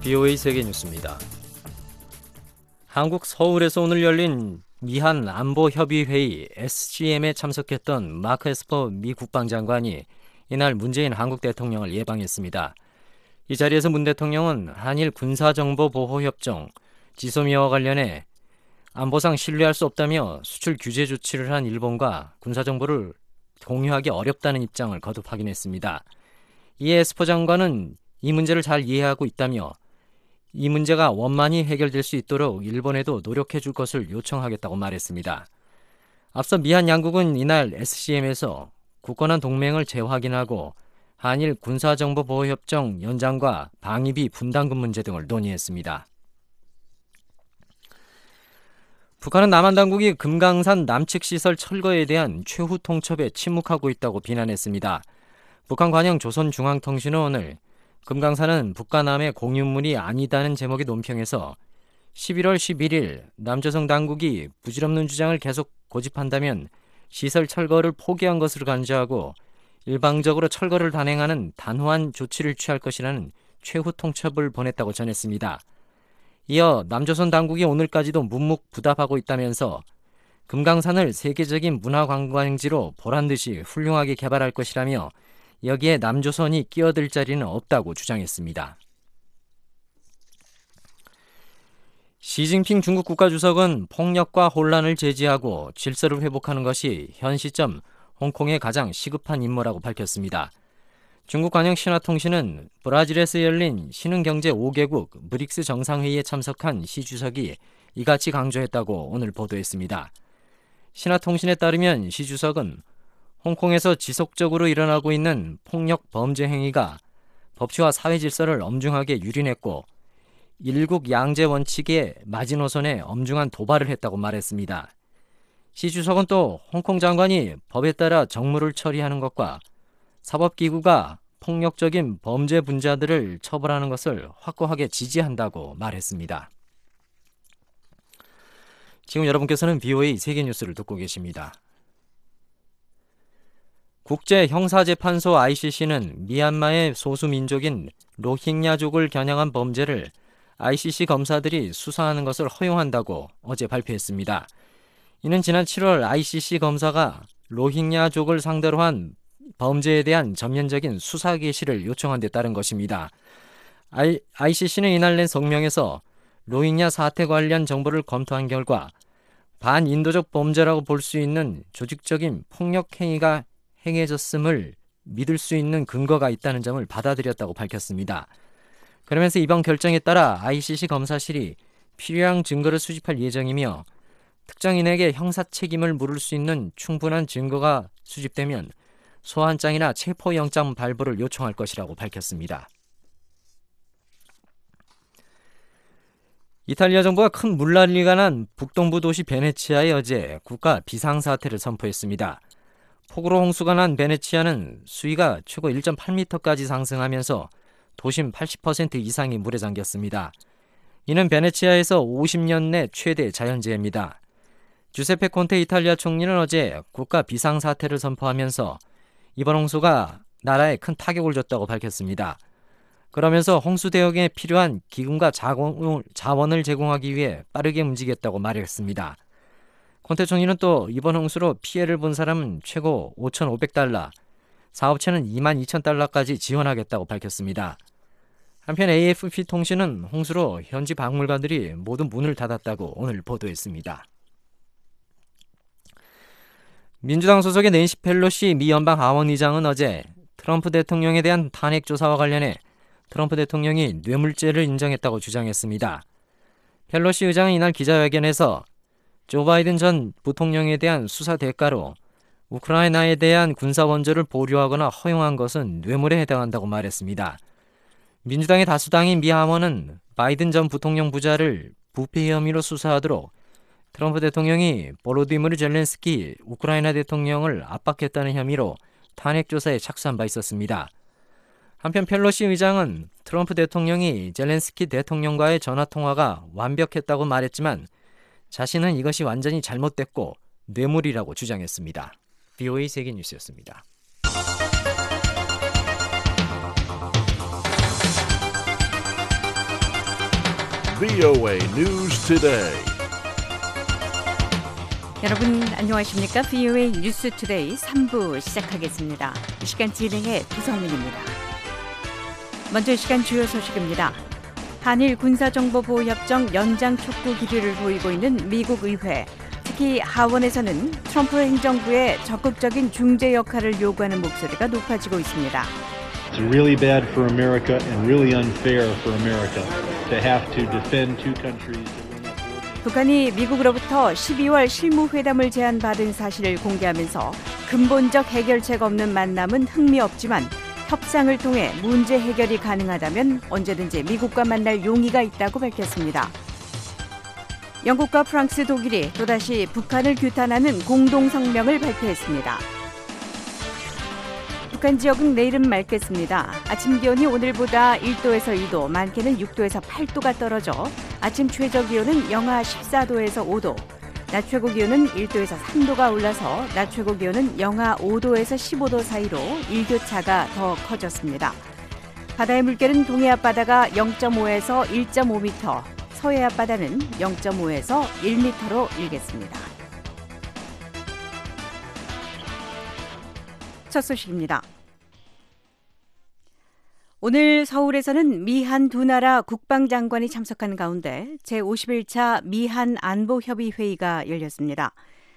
BOA 세계뉴스입니다. 한국 서울에서 오늘 열린 미한 안보협의회의 SCM에 참석했던 마크 에스퍼 미 국방장관이 이날 문재인 한국 대통령을 예방했습니다. 이 자리에서 문 대통령은 한일 군사정보보호협정 지소미아와 관련해 안보상 신뢰할 수 없다며 수출 규제 조치를 한 일본과 군사정보를 공유하기 어렵다는 입장을 거듭 확인했습니다. 이에 에스퍼 장관은 이 문제를 잘 이해하고 있다며 이 문제가 원만히 해결될 수 있도록 일본에도 노력해 줄 것을 요청하겠다고 말했습니다. 앞서 미한 양국은 이날 SCM에서 굳건한 동맹을 재확인하고 한일 군사정보보호협정 연장과 방위비 분담금 문제 등을 논의했습니다. 북한은 남한 당국이 금강산 남측 시설 철거에 대한 최후 통첩에 침묵하고 있다고 비난했습니다. 북한 관영 조선중앙통신은 오늘 금강산은 북과 남의 공유물이 아니다는 제목의 논평에서 11월 11일 남조선 당국이 부질없는 주장을 계속 고집한다면 시설 철거를 포기한 것으로 간주하고 일방적으로 철거를 단행하는 단호한 조치를 취할 것이라는 최후 통첩을 보냈다고 전했습니다. 이어 남조선 당국이 오늘까지도 묵묵부답하고 있다면서 금강산을 세계적인 문화관광지로 보란듯이 훌륭하게 개발할 것이라며 여기에 남조선이 끼어들 자리는 없다고 주장했습니다. 시진핑 중국 국가주석은 폭력과 혼란을 제지하고 질서를 회복하는 것이 현 시점 홍콩의 가장 시급한 임무라고 밝혔습니다. 중국 관영 신화통신은 브라질에서 열린 신흥경제 5개국 브릭스 정상회의에 참석한 시 주석이 이같이 강조했다고 오늘 보도했습니다. 신화통신에 따르면 시 주석은 홍콩에서 지속적으로 일어나고 있는 폭력 범죄 행위가 법치와 사회 질서를 엄중하게 유린했고 일국 양제 원칙의 마지노선에 엄중한 도발을 했다고 말했습니다. 시 주석은 또 홍콩 장관이 법에 따라 정무를 처리하는 것과 사법기구가 폭력적인 범죄 분자들을 처벌하는 것을 확고하게 지지한다고 말했습니다. 지금 여러분께서는 BOA 세계뉴스를 듣고 계십니다. 국제형사재판소 ICC는 미얀마의 소수민족인 로힝야족을 겨냥한 범죄를 ICC 검사들이 수사하는 것을 허용한다고 어제 발표했습니다. 이는 지난 7월 ICC 검사가 로힝야족을 상대로 한 범죄에 대한 전면적인 수사 개시를 요청한 데 따른 것입니다. ICC는 이날 낸 성명에서 로힝야 사태 관련 정보를 검토한 결과 반인도적 범죄라고 볼 수 있는 조직적인 폭력 행위가 행해졌음을 믿을 수 있는 근거가 있다는 점을 받아들였다고 밝혔습니다. 그러면서 이번 결정에 따라 ICC 검사실이 필요한 증거를 수집할 예정이며 특정인에게 형사 책임을 물을 수 있는 충분한 증거가 수집되면 소환장이나 체포영장 발부를 요청할 것이라고 밝혔습니다. 이탈리아 정부가 큰 물난리가 난 북동부 도시 베네치아에 어제 국가 비상사태를 선포했습니다. 폭우로 홍수가 난 베네치아는 수위가 최고 1.8m까지 상승하면서 도심 80% 이상이 물에 잠겼습니다. 이는 베네치아에서 50년 내 최대 자연재해입니다. 주세페 콘테 이탈리아 총리는 어제 국가 비상사태를 선포하면서 이번 홍수가 나라에 큰 타격을 줬다고 밝혔습니다. 그러면서 홍수 대응에 필요한 기금과 자원을 제공하기 위해 빠르게 움직였다고 말했습니다. 콘테 총리는 또 이번 홍수로 피해를 본 사람은 최고 5,500달러, 사업체는 22,000달러까지 지원하겠다고 밝혔습니다. 한편 AFP 통신은 홍수로 현지 박물관들이 모두 문을 닫았다고 오늘 보도했습니다. 민주당 소속의 낸시 펠로시 미 연방 하원의장은 어제 트럼프 대통령에 대한 탄핵 조사와 관련해 트럼프 대통령이 뇌물죄를 인정했다고 주장했습니다. 펠로시 의장은 이날 기자회견에서 조 바이든 전 부통령에 대한 수사 대가로 우크라이나에 대한 군사 원조를 보류하거나 허용한 것은 뇌물에 해당한다고 말했습니다. 민주당의 다수당인 미 하원은 바이든 전 부통령 부자를 부패 혐의로 수사하도록 트럼프 대통령이 보로디미르 젤렌스키 우크라이나 대통령을 압박했다는 혐의로 탄핵 조사에 착수한 바 있었습니다. 한편 펠로시 의장은 트럼프 대통령이 젤렌스키 대통령과의 전화통화가 완벽했다고 말했지만 자신은 이것이 완전히 잘못됐고 뇌물이라고 주장했습니다. BOA 세계뉴스였습니다. VOA News Today. 여러분 안녕하십니까? VOA 뉴스 투데이 3부 시작하겠습니다. 이 시간 진행의 구성민입니다. 먼저 이 시간 주요 소식입니다. 한일 군사정보보호협정 연장 촉구 기류를 보이고 있는 미국 의회. 특히 하원에서는 트럼프 행정부의 적극적인 중재 역할을 요구하는 목소리가 높아지고 있습니다. It's really bad for America and really unfair for America to have to defend two countries. 북한이 미국으로부터 12월 실무회담을 제안받은 사실을 공개하면서 근본적 해결책 없는 만남은 흥미없지만 협상을 통해 문제 해결이 가능하다면 언제든지 미국과 만날 용의가 있다고 밝혔습니다. 영국과 프랑스, 독일이 또다시 북한을 규탄하는 공동성명을 발표했습니다. 북한 지역은 내일은 맑겠습니다. 아침 기온이 오늘보다 1도에서 2도, 많게는 6도에서 8도가 떨어져 아침 최저 기온은 영하 14도에서 5도, 낮 최고 기온은 1도에서 3도가 올라서 낮 최고 기온은 영하 5도에서 15도 사이로 일교차가 더 커졌습니다. 바다의 물결은 동해 앞바다가 0.5에서 1.5m, 서해 앞바다는 0.5에서 1m로 일겠습니다. 첫 소식입니다. 오늘 서울에서는 미한 두 나라 국방장관이 참석한 가운데 제51차 미한 안보협의회의가 열렸습니다.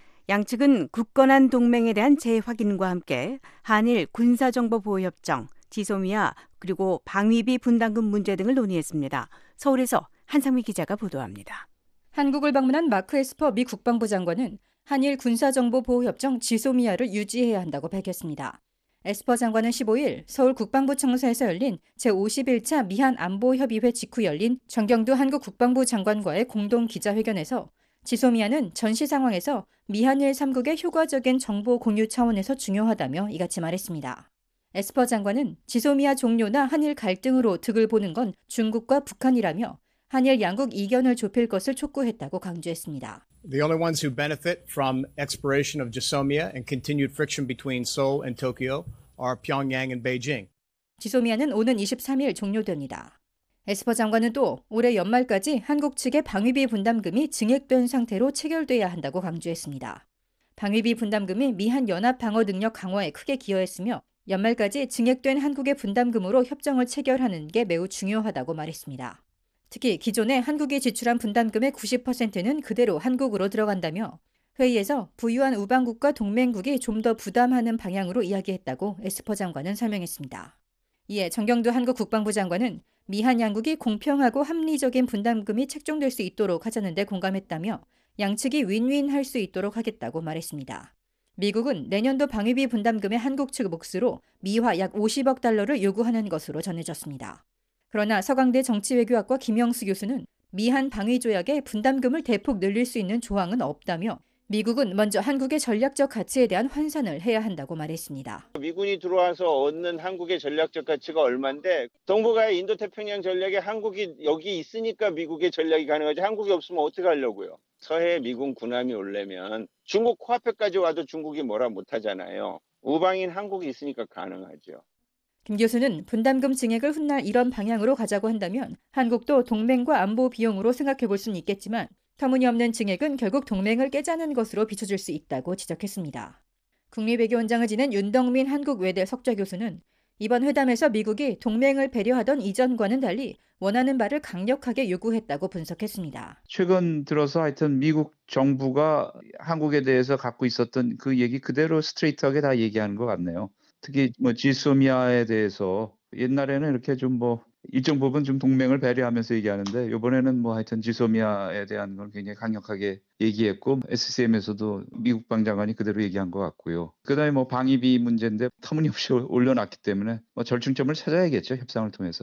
양측은 굳건한 동맹에 대한 재확인과 함께 한일 군사정보보호협정, 지소미아 그리고 방위비 분담금 문제 등을 논의했습니다. 서울에서 한상미 기자가 보도합니다. 한국을 방문한 마크 에스퍼 미 국방부 장관은 한일 군사정보보호협정 지소미아를 유지해야 한다고 밝혔습니다. 에스퍼 장관은 15일 서울 국방부 청사에서 열린 제51차 미한 안보협의회 직후 열린 정경두 한국 국방부 장관과의 공동 기자회견에서 지소미아는 전시 상황에서 미한일 3국의 효과적인 정보 공유 차원에서 중요하다며 이같이 말했습니다. 에스퍼 장관은 지소미아 종료나 한일 갈등으로 득을 보는 건 중국과 북한이라며 한일 양국 이견을 좁힐 것을 촉구했다고 강조했습니다. The only ones who benefit from expiration of GSOMIA and continued friction between Seoul and Tokyo are Pyongyang and Beijing. 지소미아는 오는 23일 종료됩니다. 에스퍼 장관은 또 올해 연말까지 한국 측의 방위비 분담금이 증액된 상태로 체결돼야 한다고 강조했습니다. 방위비 분담금이 미한 연합 방어 능력 강화에 크게 기여했으며 연말까지 증액된 한국의 분담금으로 협정을 체결하는 게 매우 중요하다고 말했습니다. 특히 기존에 한국이 지출한 분담금의 90%는 그대로 한국으로 들어간다며 회의에서 부유한 우방국과 동맹국이 좀 더 부담하는 방향으로 이야기했다고 에스퍼 장관은 설명했습니다. 이에 정경두 한국 국방부 장관은 미한 양국이 공평하고 합리적인 분담금이 책정될 수 있도록 하자는 데 공감했다며 양측이 윈윈할 수 있도록 하겠다고 말했습니다. 미국은 내년도 방위비 분담금의 한국 측 몫으로 미화 약 50억 달러를 요구하는 것으로 전해졌습니다. 그러나 서강대 정치외교학과 김영수 교수는 미한 방위조약에 분담금을 대폭 늘릴 수 있는 조항은 없다며 미국은 먼저 한국의 전략적 가치에 대한 환산을 해야 한다고 말했습니다. 미군이 들어와서 얻는 한국의 전략적 가치가 얼만데 동북아의 인도태평양 전략에 한국이 여기 있으니까 미국의 전략이 가능하지 한국이 없으면 어떻게 하려고요. 서해 미군 군함이 오려면 중국 코앞에까지 와도 중국이 뭐라 못하잖아요. 우방인 한국이 있으니까 가능하죠. 김 교수는 분담금 증액을 훗날 이런 방향으로 가자고 한다면 한국도 동맹과 안보 비용으로 생각해 볼 수는 있겠지만 터무니없는 증액은 결국 동맹을 깨자는 것으로 비춰질 수 있다고 지적했습니다. 국립외교원장을 지낸 윤덕민 한국외대 석좌 교수는 이번 회담에서 미국이 동맹을 배려하던 이전과는 달리 원하는 바를 강력하게 요구했다고 분석했습니다. 최근 들어서 하여튼 미국 정부가 한국에 대해서 갖고 있었던 그 얘기 그대로 스트레이트하게 다 얘기하는 것 같네요. 특히 지소미아에 대해서 옛날에는 이렇게 좀 일정 부분 좀 동맹을 배려하면서 얘기하는데 이번에는 하여튼 지소미아에 대한 걸 굉장히 강력하게 얘기했고 SCM에서도 미국 방장관이 그대로 얘기한 것 같고요. 그다음에 방위비 문제인데 터무니없이 올려놨기 때문에 절충점을 찾아야겠죠. 협상을 통해서.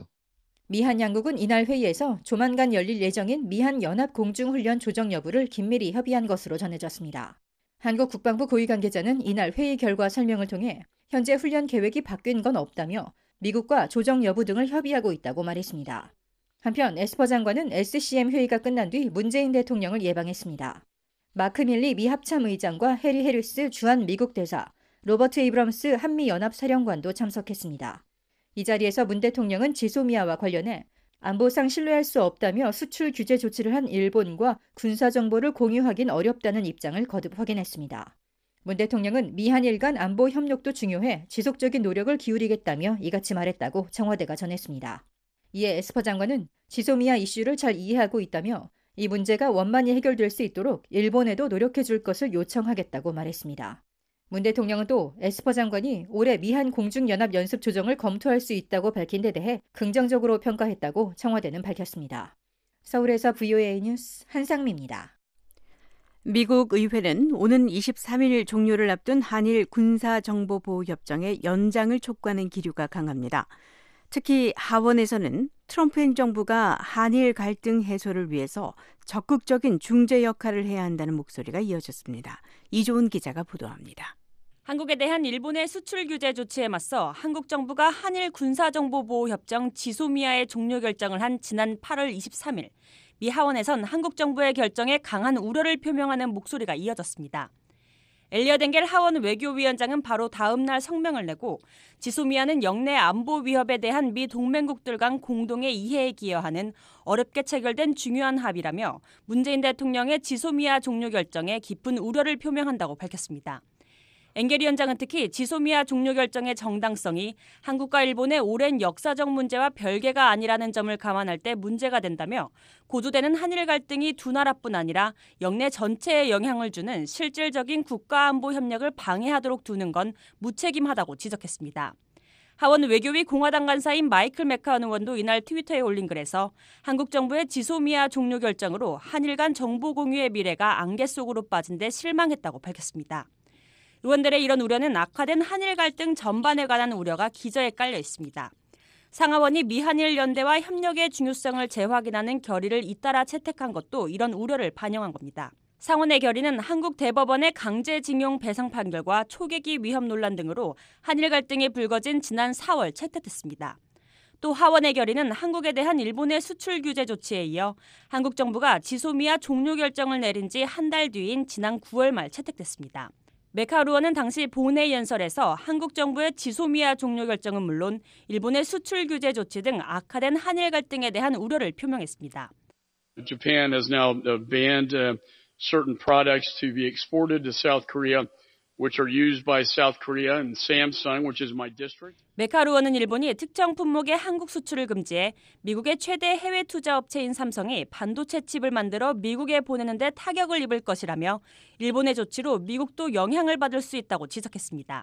미한 양국은 이날 회의에서 조만간 열릴 예정인 미한 연합 공중훈련 조정 여부를 긴밀히 협의한 것으로 전해졌습니다. 한국 국방부 고위 관계자는 이날 회의 결과 설명을 통해 현재 훈련 계획이 바뀐 건 없다며 미국과 조정 여부 등을 협의하고 있다고 말했습니다. 한편 에스퍼 장관은 SCM 회의가 끝난 뒤 문재인 대통령을 예방했습니다. 마크 밀리 미 합참의장과 해리 해리스 주한 미국 대사, 로버트 에이브럼스 한미연합사령관도 참석했습니다. 이 자리에서 문 대통령은 지소미아와 관련해 안보상 신뢰할 수 없다며 수출 규제 조치를 한 일본과 군사 정보를 공유하긴 어렵다는 입장을 거듭 확인했습니다. 문 대통령은 미한일 간 안보 협력도 중요해 지속적인 노력을 기울이겠다며 이같이 말했다고 청와대가 전했습니다. 이에 에스퍼 장관은 지소미아 이슈를 잘 이해하고 있다며 이 문제가 원만히 해결될 수 있도록 일본에도 노력해 줄 것을 요청하겠다고 말했습니다. 문 대통령은 또 에스퍼 장관이 올해 미한 공중연합 연습 조정을 검토할 수 있다고 밝힌 데 대해 긍정적으로 평가했다고 청와대는 밝혔습니다. 서울에서 VOA 뉴스 한상미입니다. 미국 의회는 오는 23일 종료를 앞둔 한일 군사정보보호협정의 연장을 촉구하는 기류가 강합니다. 특히 하원에서는 트럼프 행정부가 한일 갈등 해소를 위해서 적극적인 중재 역할을 해야 한다는 목소리가 이어졌습니다. 이조은 기자가 보도합니다. 한국에 대한 일본의 수출 규제 조치에 맞서 한국 정부가 한일 군사정보보호협정 지소미아의 종료 결정을 한 지난 8월 23일 미 하원에선 한국 정부의 결정에 강한 우려를 표명하는 목소리가 이어졌습니다. 엘리엇 엥겔 하원 외교위원장은 바로 다음 날 성명을 내고 지소미아는 영내 안보 위협에 대한 미 동맹국들 간 공동의 이해에 기여하는 어렵게 체결된 중요한 합의라며 문재인 대통령의 지소미아 종료 결정에 깊은 우려를 표명한다고 밝혔습니다. 엥겔 위원장은 특히 지소미아 종료 결정의 정당성이 한국과 일본의 오랜 역사적 문제와 별개가 아니라는 점을 감안할 때 문제가 된다며 고조되는 한일 갈등이 두 나라뿐 아니라 영내 전체에 영향을 주는 실질적인 국가안보 협력을 방해하도록 두는 건 무책임하다고 지적했습니다. 하원 외교위 공화당 간사인 마이클 맥카원 의원도 이날 트위터에 올린 글에서 한국 정부의 지소미아 종료 결정으로 한일 간 정보 공유의 미래가 안개 속으로 빠진 데 실망했다고 밝혔습니다. 의원들의 이런 우려는 악화된 한일 갈등 전반에 관한 우려가 기저에 깔려 있습니다. 상하원이 미한일 연대와 협력의 중요성을 재확인하는 결의를 잇따라 채택한 것도 이런 우려를 반영한 겁니다. 상원의 결의는 한국 대법원의 강제징용 배상 판결과 초계기 위협 논란 등으로 한일 갈등이 불거진 지난 4월 채택됐습니다. 또 하원의 결의는 한국에 대한 일본의 수출 규제 조치에 이어 한국 정부가 지소미아 종료 결정을 내린 지 한 달 뒤인 지난 9월 말 채택됐습니다. 메카루 의원은 당시 본회의 연설에서 한국 정부의 지소미아 종료 결정은 물론 일본의 수출 규제 조치 등 악화된 한일 갈등에 대한 우려를 표명했습니다. Japan has now banned certain products to be exported to South Korea, which are used by South Korea and Samsung, which is my district. 메카루 의원은 일본이 특정 품목의 한국 수출을 금지해 미국의 최대 해외 투자 업체인 삼성이 반도체 칩을 만들어 미국에 보내는 데 타격을 입을 것이라며 일본의 조치로 미국도 영향을 받을 수 있다고 지적했습니다.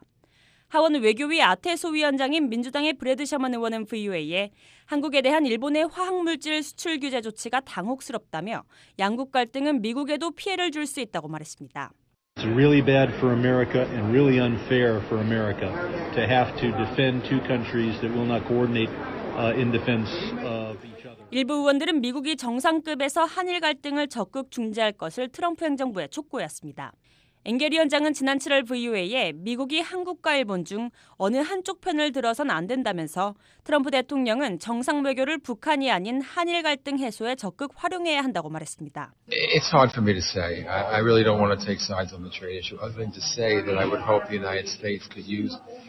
하원 외교위 아테소 위원장인 민주당의 브래드 셔먼 의원은 VOA에 한국에 대한 일본의 화학물질 수출 규제 조치가 당혹스럽다며 양국 갈등은 미국에도 피해를 줄 수 있다고 말했습니다. It's really bad for America and really unfair for America to have to defend two countries that will not coordinate in defense of each other. 일부 의원들은 미국이 정상급에서 한일 갈등을 적극 중재할 것을 트럼프 행정부에 촉구했습니다. 엥겔 위원장은 지난 7월 VOA에 미국이 한국과 일본 중 어느 한쪽 편을 들어선 안 된다면서 트럼프 대통령은 정상 외교를 북한이 아닌 한일 갈등 해소에 적극 활용해야 한다고 말했습니다. It's hard for me to say. I really don't want to take sides on the trade issue other than to say that I would hope the United States could use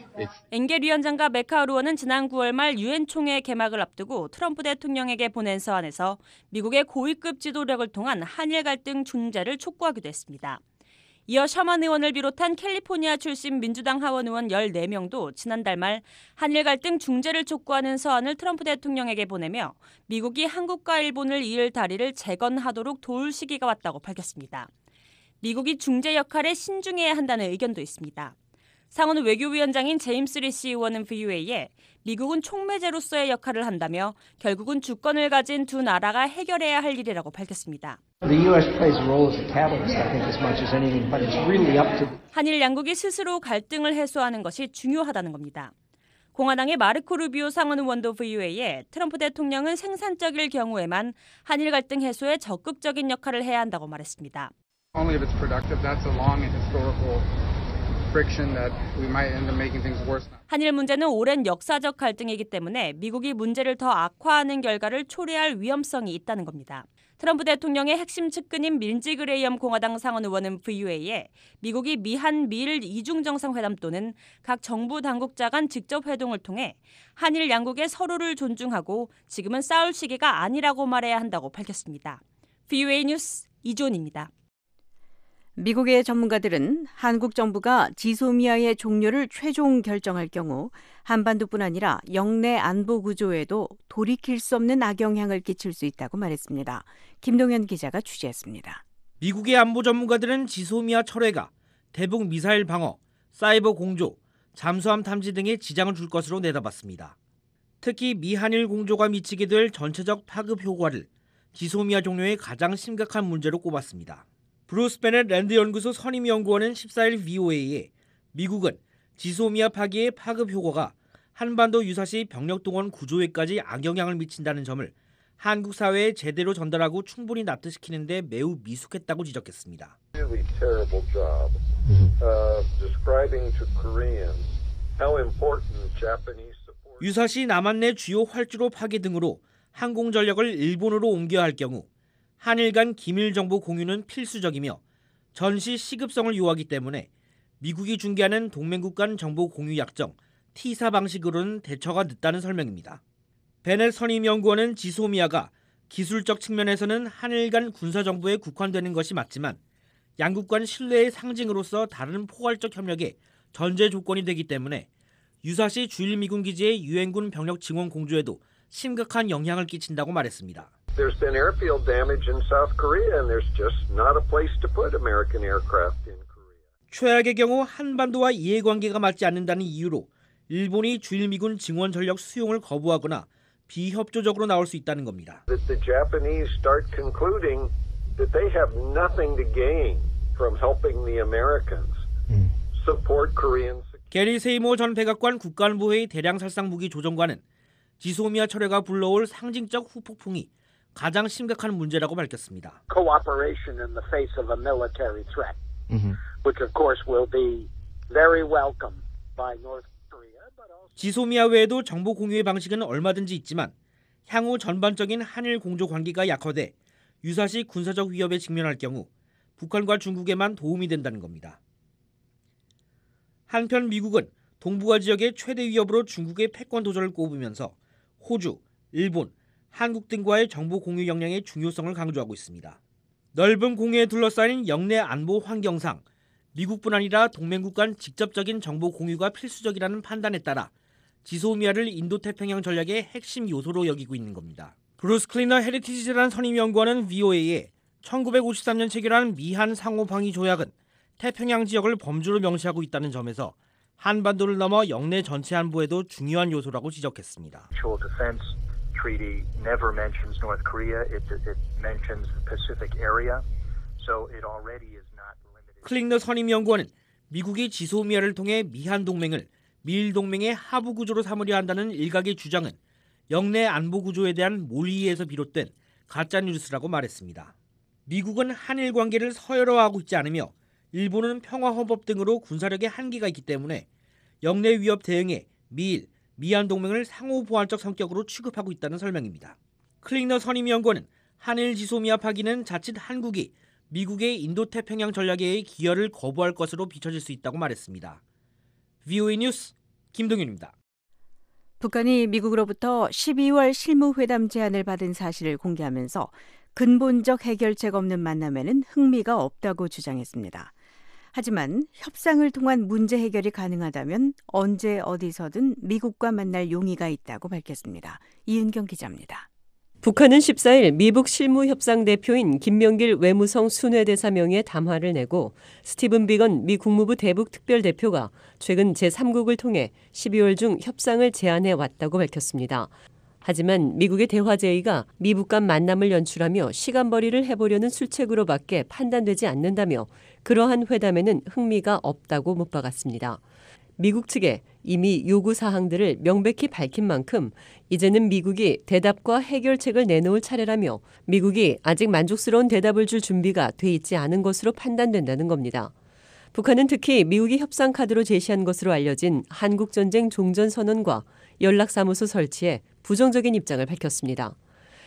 엥겔 위원장과 메카루 의원은 지난 9월 말 유엔 총회 개막을 앞두고 트럼프 대통령에게 보낸 서한에서 미국의 고위급 지도력을 통한 한일 갈등 중재를 촉구하기도 했습니다. 이어 셔먼 의원을 비롯한 캘리포니아 출신 민주당 하원 의원 14명도 지난달 말 한일 갈등 중재를 촉구하는 서한을 트럼프 대통령에게 보내며 미국이 한국과 일본을 이을 다리를 재건하도록 도울 시기가 왔다고 밝혔습니다. 미국이 중재 역할에 신중해야 한다는 의견도 있습니다. 상원 외교위원장인 제임스 리시 의원은 VOA에 미국은 촉매제로서의 역할을 한다며 결국은 주권을 가진 두 나라가 해결해야 할 일이라고 밝혔습니다. 한일 양국이 스스로 갈등을 해소하는 것이 중요하다는 겁니다. 공화당의 마르코 루비오 상원 의원도 VOA에 트럼프 대통령은 생산적일 경우에만 한일 갈등 해소에 적극적인 역할을 해야 한다고 말했습니다. Only if it's productive. That's a long and historical friction that we might end up making things worse. 한일 문제는 오랜 역사적 갈등이기 때문에 미국이 문제를 더 악화하는 결과를 초래할 위험성이 있다는 겁니다. 트럼프 대통령의 핵심 측근인 린지 그레이엄 공화당 상원 의원은 VOA에 미국이 미한 미일 이중 정상회담 또는 각 정부 당국자 간 직접 회동을 통해 한일 양국의 서로를 존중하고 지금은 싸울 시기가 아니라고 말해야 한다고 밝혔습니다. VOA 뉴스 이존입니다. 미국의 전문가들은 한국 정부가 지소미아의 종료를 최종 결정할 경우 한반도뿐 아니라 영내 안보 구조에도 돌이킬 수 없는 악영향을 끼칠 수 있다고 말했습니다. 김동현 기자가 취재했습니다. 미국의 안보 전문가들은 지소미아 철회가 대북 미사일 방어, 사이버 공조, 잠수함 탐지 등에 지장을 줄 것으로 내다봤습니다. 특히 미한일 공조가 미치게 될 전체적 파급 효과를 지소미아 종료의 가장 심각한 문제로 꼽았습니다. 브루스 베넷 랜드 연구소 선임 연구원은 14일 VOA에 미국은 지소미아 파기의 파급 효과가 한반도 유사시 병력 동원 구조에까지 악영향을 미친다는 점을 한국 사회에 제대로 전달하고 충분히 납득시키는 데 매우 미숙했다고 지적했습니다. 유사시 남한내 주요 활주로 파괴 등으로 항공 전력을 일본으로 옮겨야 할 경우 한일 간 기밀 정보 공유는 필수적이며 전시 시급성을 요하기 때문에 미국이 중개하는 동맹국 간 정보 공유 약정 T4 방식으로는 대처가 늦다는 설명입니다. 베넷 선임 연구원은 지소미아가 기술적 측면에서는 한일 간 군사 정보에 국한되는 것이 맞지만 양국 간 신뢰의 상징으로서 다른 포괄적 협력의 전제 조건이 되기 때문에 유사시 주일 미군 기지의 유엔군 병력 증원 공조에도 심각한 영향을 끼친다고 말했습니다. There's been airfield damage in South Korea and there's just not a place to put American aircraft in Korea. 최악의 경우 한반도와 이해관계가 맞지 않는다는 이유로 일본이 주일 미군 증원 전력 수용을 거부하거나 비협조적으로 나올 수 있다는 겁니다. That the Japanese start concluding that they have nothing to gain from helping the Americans support Korean security. 게리 세이모 전 백악관 국가안보회의 대량살상무기 조정관은 지소미아 철회가 불러올 상징적 후폭풍이 가장 심각한 문제라고 밝혔습니다. Cooperation in the face of a military threat, which of course will be very welcome by North Korea. 지소미아 외에도 정보 공유의 방식은 얼마든지 있지만 향후 전반적인 한일 공조 관계가 약화돼 유사시 군사적 위협에 직면할 경우 북한과 중국에만 도움이 된다는 겁니다. 한편 미국은 동북아 지역의 최대 위협으로 중국의 패권 도전을 꼽으면서 호주, 일본, 한국 등과의 정보 공유 역량의 중요성을 강조하고 있습니다. 넓은 공유에 둘러싸인 영내 안보 환경상 미국뿐 아니라 동맹국 간 직접적인 정보 공유가 필수적이라는 판단에 따라 지소미아를 인도태평양 전략의 핵심 요소로 여기고 있는 겁니다. 브루스 클리너 헤리티지 재단 선임연구원은 VOA에 1953년 체결한 미한 상호방위 조약은 태평양 지역을 범주로 명시하고 있다는 점에서 한반도를 넘어 영내 전체 안보에도 중요한 요소라고 지적했습니다. Treaty never mentions North Korea. It mentions the Pacific area. So it already is not limited. 클링너 선임 연구원은 미국이 지소미아를 통해 미한 동맹을 미일 동맹의 하부 구조로 삼으려 한다는 일각의 주장은 영내 안보 구조에 대한 몰이해에서 비롯된 가짜 뉴스라고 말했습니다. 미국은 한일 관계를 서열화하고 있지 않으며 일본은 평화헌법 등으로 군사력의 한계가 있기 때문에 영내 위협 대응에 미일, 미한 동맹을 상호 보완적 성격으로 취급하고 있다는 설명입니다. 클링너 선임 연구원은 한일 지소미아 파기는 자칫 한국이 미국의 인도태평양 전략에 기여를 거부할 것으로 비춰질 수 있다고 말했습니다. VOA 뉴스 김동윤입니다. 북한이 미국으로부터 12월 실무회담 제안을 받은 사실을 공개하면서 근본적 해결책 없는 만남에는 흥미가 없다고 주장했습니다. 하지만 협상을 통한 문제 해결이 가능하다면 언제 어디서든 미국과 만날 용의가 있다고 밝혔습니다. 이은경 기자입니다. 북한은 14일 미북 실무협상 대표인 김명길 외무성 순회대사 명의의 담화를 내고 스티븐 비건 미 국무부 대북 특별대표가 최근 제3국을 통해 12월 중 협상을 제안해 왔다고 밝혔습니다. 하지만 미국의 대화 제의가 미북 간 만남을 연출하며 시간벌이를 해보려는 술책으로밖에 판단되지 않는다며 그러한 회담에는 흥미가 없다고 못 박았습니다. 미국 측에 이미 요구 사항들을 명백히 밝힌 만큼 이제는 미국이 대답과 해결책을 내놓을 차례라며 미국이 아직 만족스러운 대답을 줄 준비가 돼 있지 않은 것으로 판단된다는 겁니다. 북한은 특히 미국이 협상 카드로 제시한 것으로 알려진 한국전쟁 종전선언과 연락사무소 설치에 부정적인 입장을 밝혔습니다.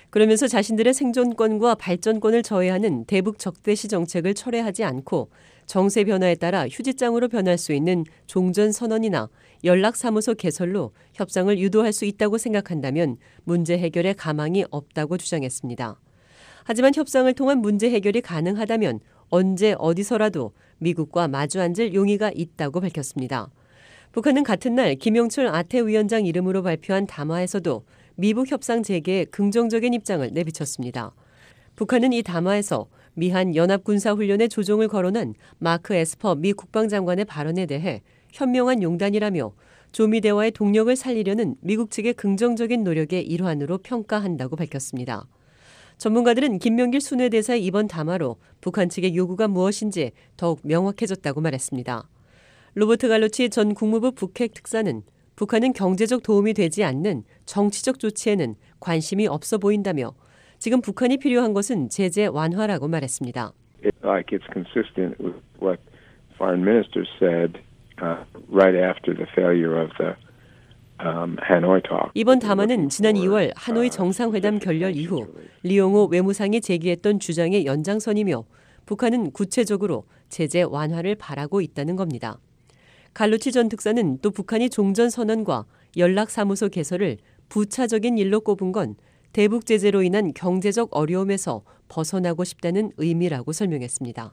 그러면서 자신들의 생존권과 발전권을 저해하는 대북 적대시 정책을 철회하지 않고 정세 변화에 따라 휴지장으로 변할 수 있는 종전선언이나 연락사무소 개설로 협상을 유도할 수 있다고 생각한다면 문제 해결에 가망이 없다고 주장했습니다. 하지만 협상을 통한 문제 해결이 가능하다면 언제 어디서라도 미국과 마주 앉을 용의가 있다고 밝혔습니다. 북한은 같은 날 김영철 아태 위원장 이름으로 발표한 담화에서도 미북 협상 재개에 긍정적인 입장을 내비쳤습니다. 북한은 이 담화에서 미한 연합군사훈련의 조정을 거론한 마크 에스퍼 미 국방장관의 발언에 대해 현명한 용단이라며 조미 대화의 동력을 살리려는 미국 측의 긍정적인 노력의 일환으로 평가한다고 밝혔습니다. 전문가들은 김명길 순회대사의 이번 담화로 북한 측의 요구가 무엇인지 더욱 명확해졌다고 말했습니다. 로버트 갈로치 전 국무부 북핵 특사는 북한은 경제적 도움이 되지 않는 정치적 조치에는 관심이 없어 보인다며 지금 북한이 필요한 것은 제재 완화라고 말했습니다. It's consistent with what foreign minister said right after the failure of the Hanoi talk. 이번 담화는 지난 2월 하노이 정상회담 결렬 이후 리용호 외무상이 제기했던 주장의 연장선이며 북한은 구체적으로 제재 완화를 바라고 있다는 겁니다. 갈루치 전 특사는 또 북한이 종전선언과 연락사무소 개설을 부차적인 일로 꼽은 건 대북 제재로 인한 경제적 어려움에서 벗어나고 싶다는 의미라고 설명했습니다.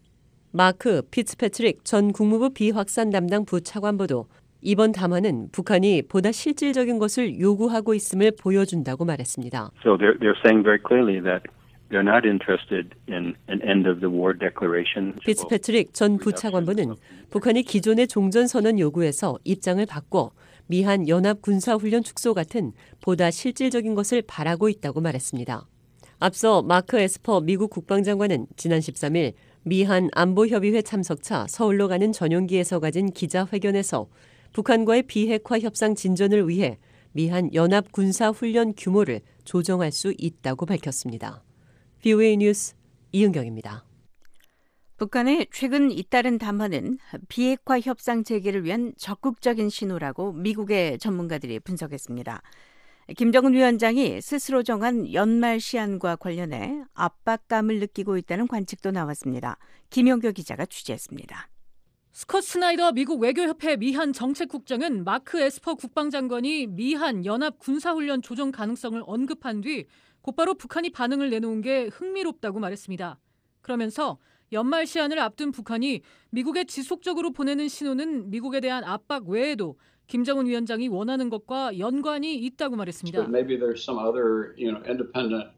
마크 피츠패트릭 전 국무부 비확산 담당 부차관보도 이번 담화는 북한이 보다 실질적인 것을 요구하고 있음을 보여준다고 말했습니다. So they're saying very clearly that they're not interested in an end of the war declaration. 피츠패트릭 전 부차관보는 북한이 기존의 종전선언 요구에서 입장을 바꿔 미한 연합군사훈련 축소 같은 보다 실질적인 것을 바라고 있다고 말했습니다. 앞서 마크 에스퍼 미국 국방장관은 지난 13일 미한 안보협의회 참석차 서울로 가는 전용기에서 가진 기자회견에서 북한과의 비핵화 협상 진전을 위해 미한 연합군사훈련 규모를 조정할 수 있다고 밝혔습니다. VOA 뉴스 이은경입니다. 북한의 최근 잇따른 담화는 비핵화 협상 재개를 위한 적극적인 신호라고 미국의 전문가들이 분석했습니다. 김정은 위원장이 스스로 정한 연말 시한과 관련해 압박감을 느끼고 있다는 관측도 나왔습니다. 김용교 기자가 취재했습니다. 스콧 스나이더 미국 외교협회 미한 정책국장은 마크 에스퍼 국방장관이 미한 연합 군사훈련 조정 가능성을 언급한 뒤 곧바로 북한이 반응을 내놓은 게 흥미롭다고 말했습니다. 그러면서 연말 시한을 앞둔 북한이 미국에 지속적으로 보내는 신호는 미국에 대한 압박 외에도 김정은 위원장이 원하는 것과 연관이 있다고 말했습니다. Maybe there's some other, independent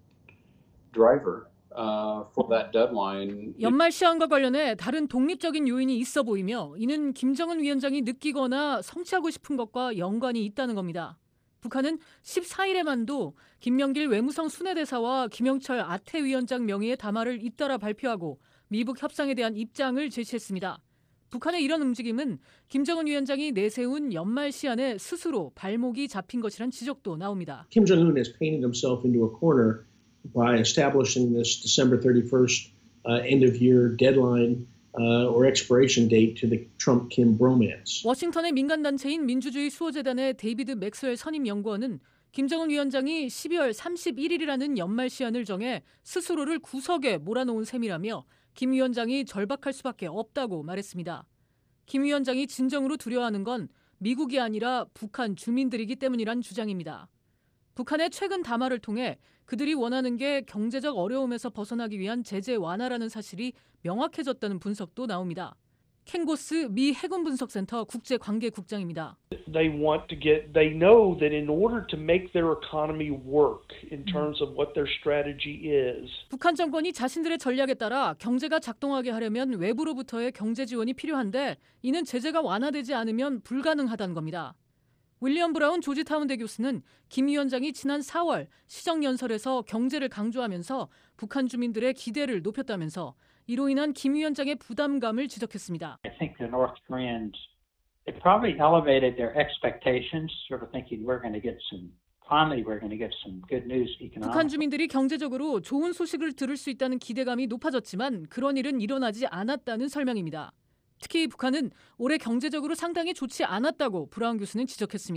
driver for that deadline. 연말 시한과 관련해 다른 독립적인 요인이 있어 보이며 이는 김정은 위원장이 느끼거나 성취하고 싶은 것과 연관이 있다는 겁니다. 북한은 14일에만도 김명길 외무성 순회대사와 김영철 아태 위원장 명의의 담화를 잇따라 발표하고 미북 협상에 대한 입장을 제시했습니다. 북한의 이런 움직임은 김정은 위원장이 내세운 연말 시한에 스스로 발목이 잡힌 것이란 지적도 나옵니다. Kim Jong-un has painted himself into a corner by establishing this December 31st end-of-year deadline or expiration date to the Trump-Kim bromance. 워싱턴의 민간단체인 민주주의 수호재단의 데이비드 맥스웰 선임연구원은 김정은 위원장이 12월 31일이라는 연말 시한을 정해 스스로를 구석에 몰아놓은 셈이라며 김 위원장이 절박할 수밖에 없다고 말했습니다. 김 위원장이 진정으로 두려워하는 건 미국이 아니라 북한 주민들이기 때문이란 주장입니다. 북한의 최근 담화를 통해 그들이 원하는 게 경제적 어려움에서 벗어나기 위한 제재 완화라는 사실이 명확해졌다는 분석도 나옵니다. 켄 고스 미 해군 분석센터 국제관계국장입니다. They know that in order to make their economy work in terms of what their strategy is. 북한 정권이 자신들의 전략에 따라 경제가 작동하게 하려면 외부로부터의 경제 지원이 필요한데 이는 제재가 완화되지 않으면 불가능하다는 겁니다. 윌리엄 브라운 조지타운대 교수는 김 위원장이 지난 4월 시정연설에서 경제를 강조하면서 북한 주민들의 기대를 높였다면서 이로 인한 김 위원장의 부담감을 지적했습니다. I think the North Koreans they probably elevated their expectations, sort of thinking we're going to get some finally we're going to get some good news economically. 북한 주민들이 경제적으로 좋은 소식을 들을 수 있다는 기대감이 높아졌지만 그런 일은 일어나지 않았다는 설명입니다. 특히 북한은 올해 경제적으로 상당히 좋지 않았다고 브라운 교수는 지적했습니다.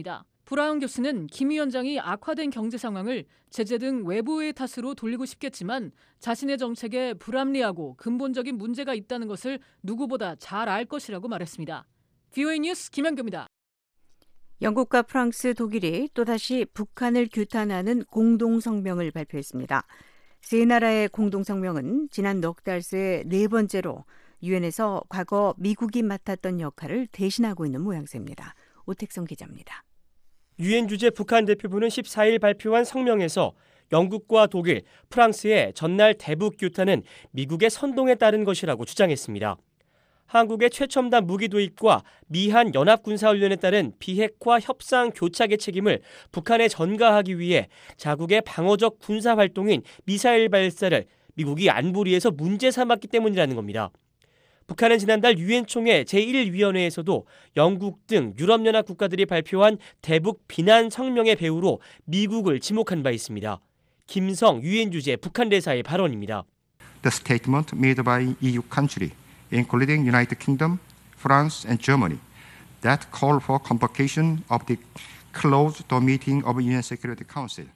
브라운 교수는 김 위원장이 악화된 경제 상황을 제재 등 외부의 탓으로 돌리고 싶겠지만 자신의 정책에 불합리하고 근본적인 문제가 있다는 것을 누구보다 잘 알 것이라고 말했습니다. VOA 뉴스 김현규입니다. 영국과 프랑스, 독일이 또다시 북한을 규탄하는 공동성명을 발표했습니다. 세 나라의 공동성명은 지난 넉 달 새 네 번째로 유엔에서 과거 미국이 맡았던 역할을 대신하고 있는 모양새입니다. 오택성 기자입니다. 유엔 주재 북한 대표부는 14일 발표한 성명에서 영국과 독일, 프랑스의 전날 대북 규탄은 미국의 선동에 따른 것이라고 주장했습니다. 한국의 최첨단 무기 도입과 미한 연합군사훈련에 따른 비핵화 협상 교착의 책임을 북한에 전가하기 위해 자국의 방어적 군사활동인 미사일 발사를 미국이 안보리에서 문제 삼았기 때문이라는 겁니다. 북한은 지난달 유엔 총회 제1위원회에서도 영국 등 유럽연합 국가들이 발표한 대북 비난 성명의 배후로 미국을 지목한 바 있습니다. 김성 유엔 주재 북한 대사의 발언입니다. The statement made by EU country, including United Kingdom, France and Germany, that call for convocation of the closed door meeting of UN Security Council.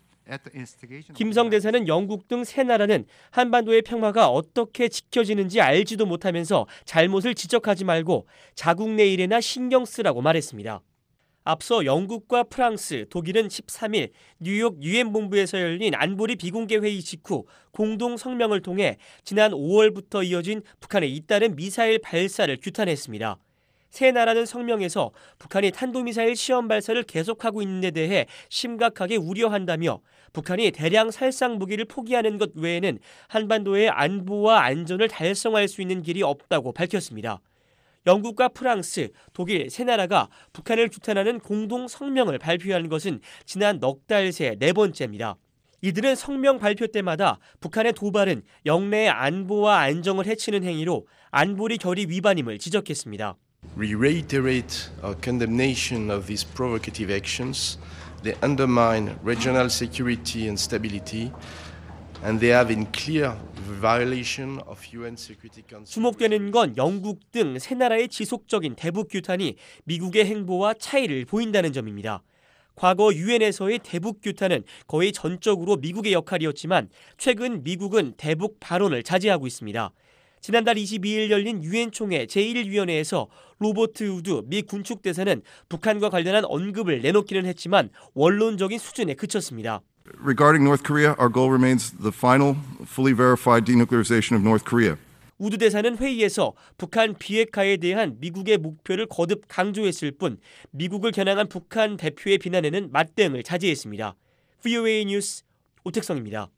김성 대사는 영국 등 세 나라는 한반도의 평화가 어떻게 지켜지는지 알지도 못하면서 잘못을 지적하지 말고 자국 내 일에나 신경 쓰라고 말했습니다. 앞서 영국과 프랑스, 독일은 13일 뉴욕 유엔 본부에서 열린 안보리 비공개 회의 직후 공동 성명을 통해 지난 5월부터 이어진 북한의 잇따른 미사일 발사를 규탄했습니다. 세 나라는 성명에서 북한이 탄도미사일 시험 발사를 계속하고 있는 데 대해 심각하게 우려한다며 북한이 대량 살상 무기를 포기하는 것 외에는 한반도의 안보와 안전을 달성할 수 있는 길이 없다고 밝혔습니다. 영국과 프랑스, 독일 세 나라가 북한을 규탄하는 공동 성명을 발표한 것은 지난 넉 달 새 네 번째입니다. 이들은 성명 발표 때마다 북한의 도발은 영내의 안보와 안정을 해치는 행위로 안보리 결의 위반임을 지적했습니다. We reiterate our condemnation of these provocative actions. They undermine regional security and stability, and they have in clear violation of UN Security Council. 주목되는 건 영국 등 세 나라의 지속적인 대북 규탄이 미국의 행보와 차이를 보인다는 점입니다. 과거 유엔에서의 대북 규탄은 거의 전적으로 미국의 역할이었지만 최근 미국은 대북 발언을 자제하고 있습니다. 지난달 22일 열린 유엔 총회 제1위원회에서 로버트 우드 미 군축대사는 북한과 관련한 언급을 내놓기는 했지만 원론적인 수준에 그쳤습니다. Regarding North Korea, our goal remains the final, fully verified denuclearization of North Korea. 우드 대사는 회의에서 북한 비핵화에 대한 미국의 목표를 거듭 강조했을 뿐 미국을 겨냥한 북한 대표의 비난에는 맞대응을 자제했습니다. VOA 뉴스 오택성입니다.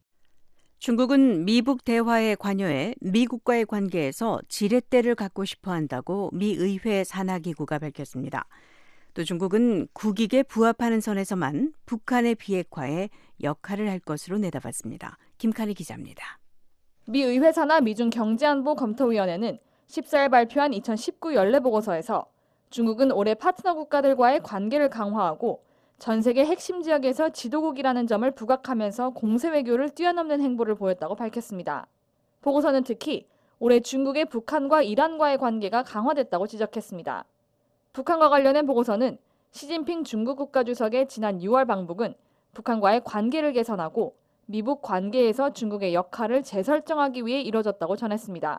중국은 미북 대화에 관여해 미국과의 관계에서 지렛대를 갖고 싶어 한다고 미 의회 산하기구가 밝혔습니다. 또 중국은 국익에 부합하는 선에서만 북한의 비핵화에 역할을 할 것으로 내다봤습니다. 김칼리 기자입니다. 미 의회 산하 미중 경제안보검토위원회는 14일 발표한 2019 연례보고서에서 중국은 올해 파트너 국가들과의 관계를 강화하고 전 세계 핵심 지역에서 지도국이라는 점을 부각하면서 공세 외교를 뛰어넘는 행보를 보였다고 밝혔습니다. 보고서는 특히 올해 중국의 북한과 이란과의 관계가 강화됐다고 지적했습니다. 북한과 관련된 보고서는 시진핑 중국 국가주석의 지난 6월 방북은 북한과의 관계를 개선하고 미북 관계에서 중국의 역할을 재설정하기 위해 이뤄졌다고 전했습니다.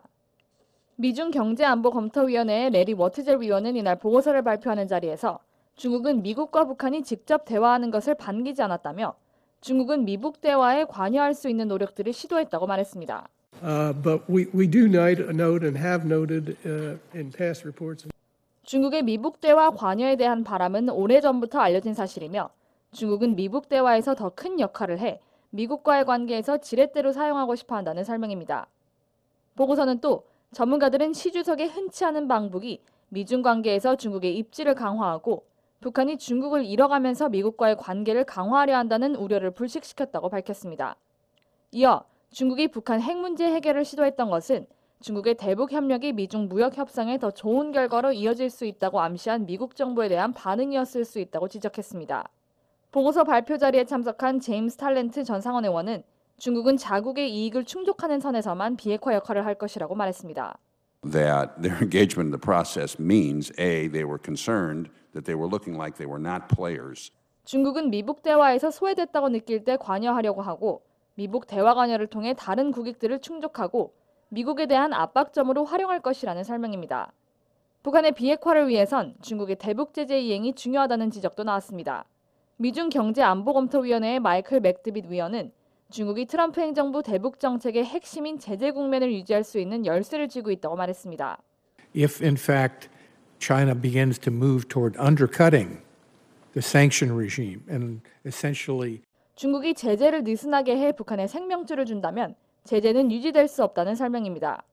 미중 경제안보검토위원회의 레리 워트젤 위원은 이날 보고서를 발표하는 자리에서 중국은 미국과 북한이 직접 대화하는 것을 반기지 않았다며 중국은 미북 대화에 관여할 수 있는 노력들을 시도했다고 말했습니다. But we do note and have noted in past reports. 중국의 미북 대화 관여에 대한 바람은 오래전부터 알려진 사실이며 중국은 미북 대화에서 더 큰 역할을 해 미국과의 관계에서 지렛대로 사용하고 싶어 한다는 설명입니다. 보고서는 또 전문가들은 시 주석의 흔치 않은 방북이 미중 관계에서 중국의 입지를 강화하고 북한이 중국을 잃어가면서 미국과의 관계를 강화하려 한다는 우려를 불식시켰다고 밝혔습니다. 이어 중국이 북한 핵 문제 해결을 시도했던 것은 중국의 대북 협력이 미중 무역 협상에 더 좋은 결과로 이어질 수 있다고 암시한 미국 정부에 대한 반응이었을 수 있다고 지적했습니다. 보고서 발표 자리에 참석한 제임스 탤런트 전 상원 의원은 중국은 자국의 이익을 충족하는 선에서만 비핵화 역할을 할 것이라고 말했습니다. That their engagement in the process means A, they were concerned that they were looking like they were not players. 중국은 미북 대화에서 소외됐다고 느낄 때 관여하려고 하고 미북 대화 관여를 통해 다른 국익들을 충족하고 미국에 대한 압박점으로 활용할 것이라는 설명입니다. 북한의 비핵화를 위해선 중국의 대북 제재 이행이 중요하다는 지적도 나왔습니다. 미중 경제안보검토위원회의 마이클 맥드빗 위원은 중국이 트럼프 행정부 대북 정책의 핵심인 제재 국면을 유지할 수 있는 열쇠를 쥐고 있다고 말했습니다. If in fact China begins to move toward undercutting the sanction regime and essentially 중국이 제재를 느슨하게 해 북한에 생명줄을 준다면 제재는 유지될 수 없다는 설명입니다.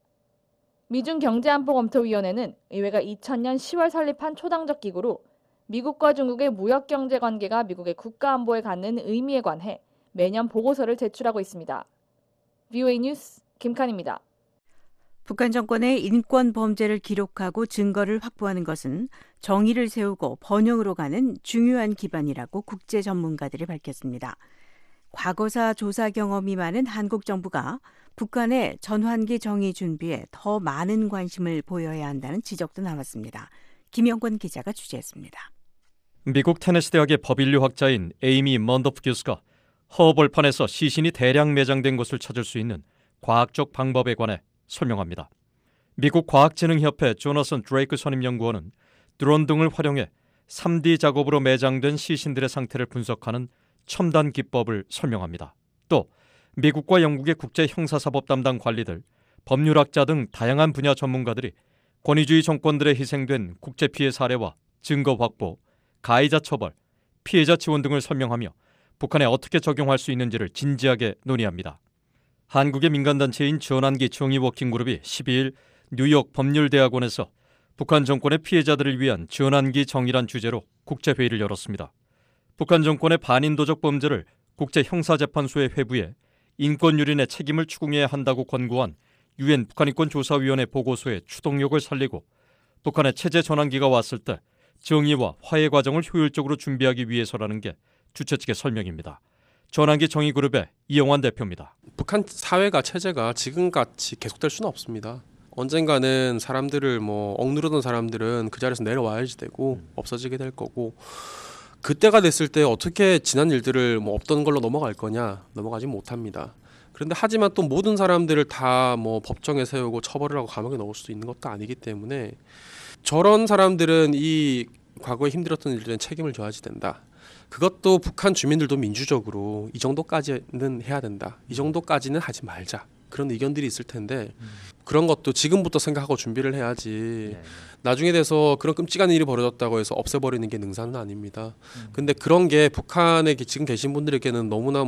미중 경제안보검토위원회는 의회가 2000년 10월 설립한 초당적 기구로 미국과 중국의 무역 경제 관계가 미국의 국가 안보에 갖는 의미에 관해 매년 보고서를 제출하고 있습니다. VOA 뉴스 김칸입니다. 북한 정권의 인권 범죄를 기록하고 증거를 확보하는 것은 정의를 세우고 번영으로 가는 중요한 기반이라고 국제 전문가들이 밝혔습니다. 과거사 조사 경험이 많은 한국 정부가 북한의 전환기 정의 준비에 더 많은 관심을 보여야 한다는 지적도 나왔습니다. 김영권 기자가 취재했습니다. 미국 테네시 대학의 법인류학자인 에이미 먼더프 교수가 허벌판에서 시신이 대량 매장된 곳을 찾을 수 있는 과학적 방법에 관해 설명합니다. 미국 과학진흥협회 조나선 드레이크 선임연구원은 드론 등을 활용해 3D 작업으로 매장된 시신들의 상태를 분석하는 첨단 기법을 설명합니다. 또 미국과 영국의 국제형사사법 담당 관리들, 법률학자 등 다양한 분야 전문가들이 권위주의 정권들에 희생된 국제피해 사례와 증거 확보, 가해자 처벌, 피해자 지원 등을 설명하며 북한에 어떻게 적용할 수 있는지를 진지하게 논의합니다. 한국의 민간단체인 전환기 정의워킹그룹이 12일 뉴욕 법률대학원에서 북한 정권의 피해자들을 위한 전환기 정의란 주제로 국제회의를 열었습니다. 북한 정권의 반인도적 범죄를 국제형사재판소에 회부해 인권유린의 책임을 추궁해야 한다고 권고한 유엔 북한인권조사위원회 보고서의 추동력을 살리고 북한의 체제 전환기가 왔을 때 정의와 화해 과정을 효율적으로 준비하기 위해서라는 게 주최 측의 설명입니다. 전환기 정의그룹의 이영환 대표입니다. 북한 사회가 체제가 지금같이 계속될 수는 없습니다. 언젠가는 사람들을 억누르던 사람들은 그 자리에서 내려와야지 되고 없어지게 될 거고 그때가 됐을 때 어떻게 지난 일들을 없던 걸로 넘어갈 거냐? 넘어가지 못합니다. 그런데 하지만 또 모든 사람들을 다 법정에 세우고 처벌을 하고 감옥에 넣을 수 있는 것도 아니기 때문에 저런 사람들은 이 과거에 힘들었던 일들에 책임을 져야지 된다. 그것도 북한 주민들도 민주적으로 이 정도까지는 해야 된다. 이 정도까지는 하지 말자. 그런 의견들이 있을 텐데 그런 것도 지금부터 생각하고 준비를 해야지 나중에 돼서 그런 끔찍한 일이 벌어졌다고 해서 없애버리는 게 능사는 아닙니다. 근데 그런 게 북한에 지금 계신 분들에게는 너무나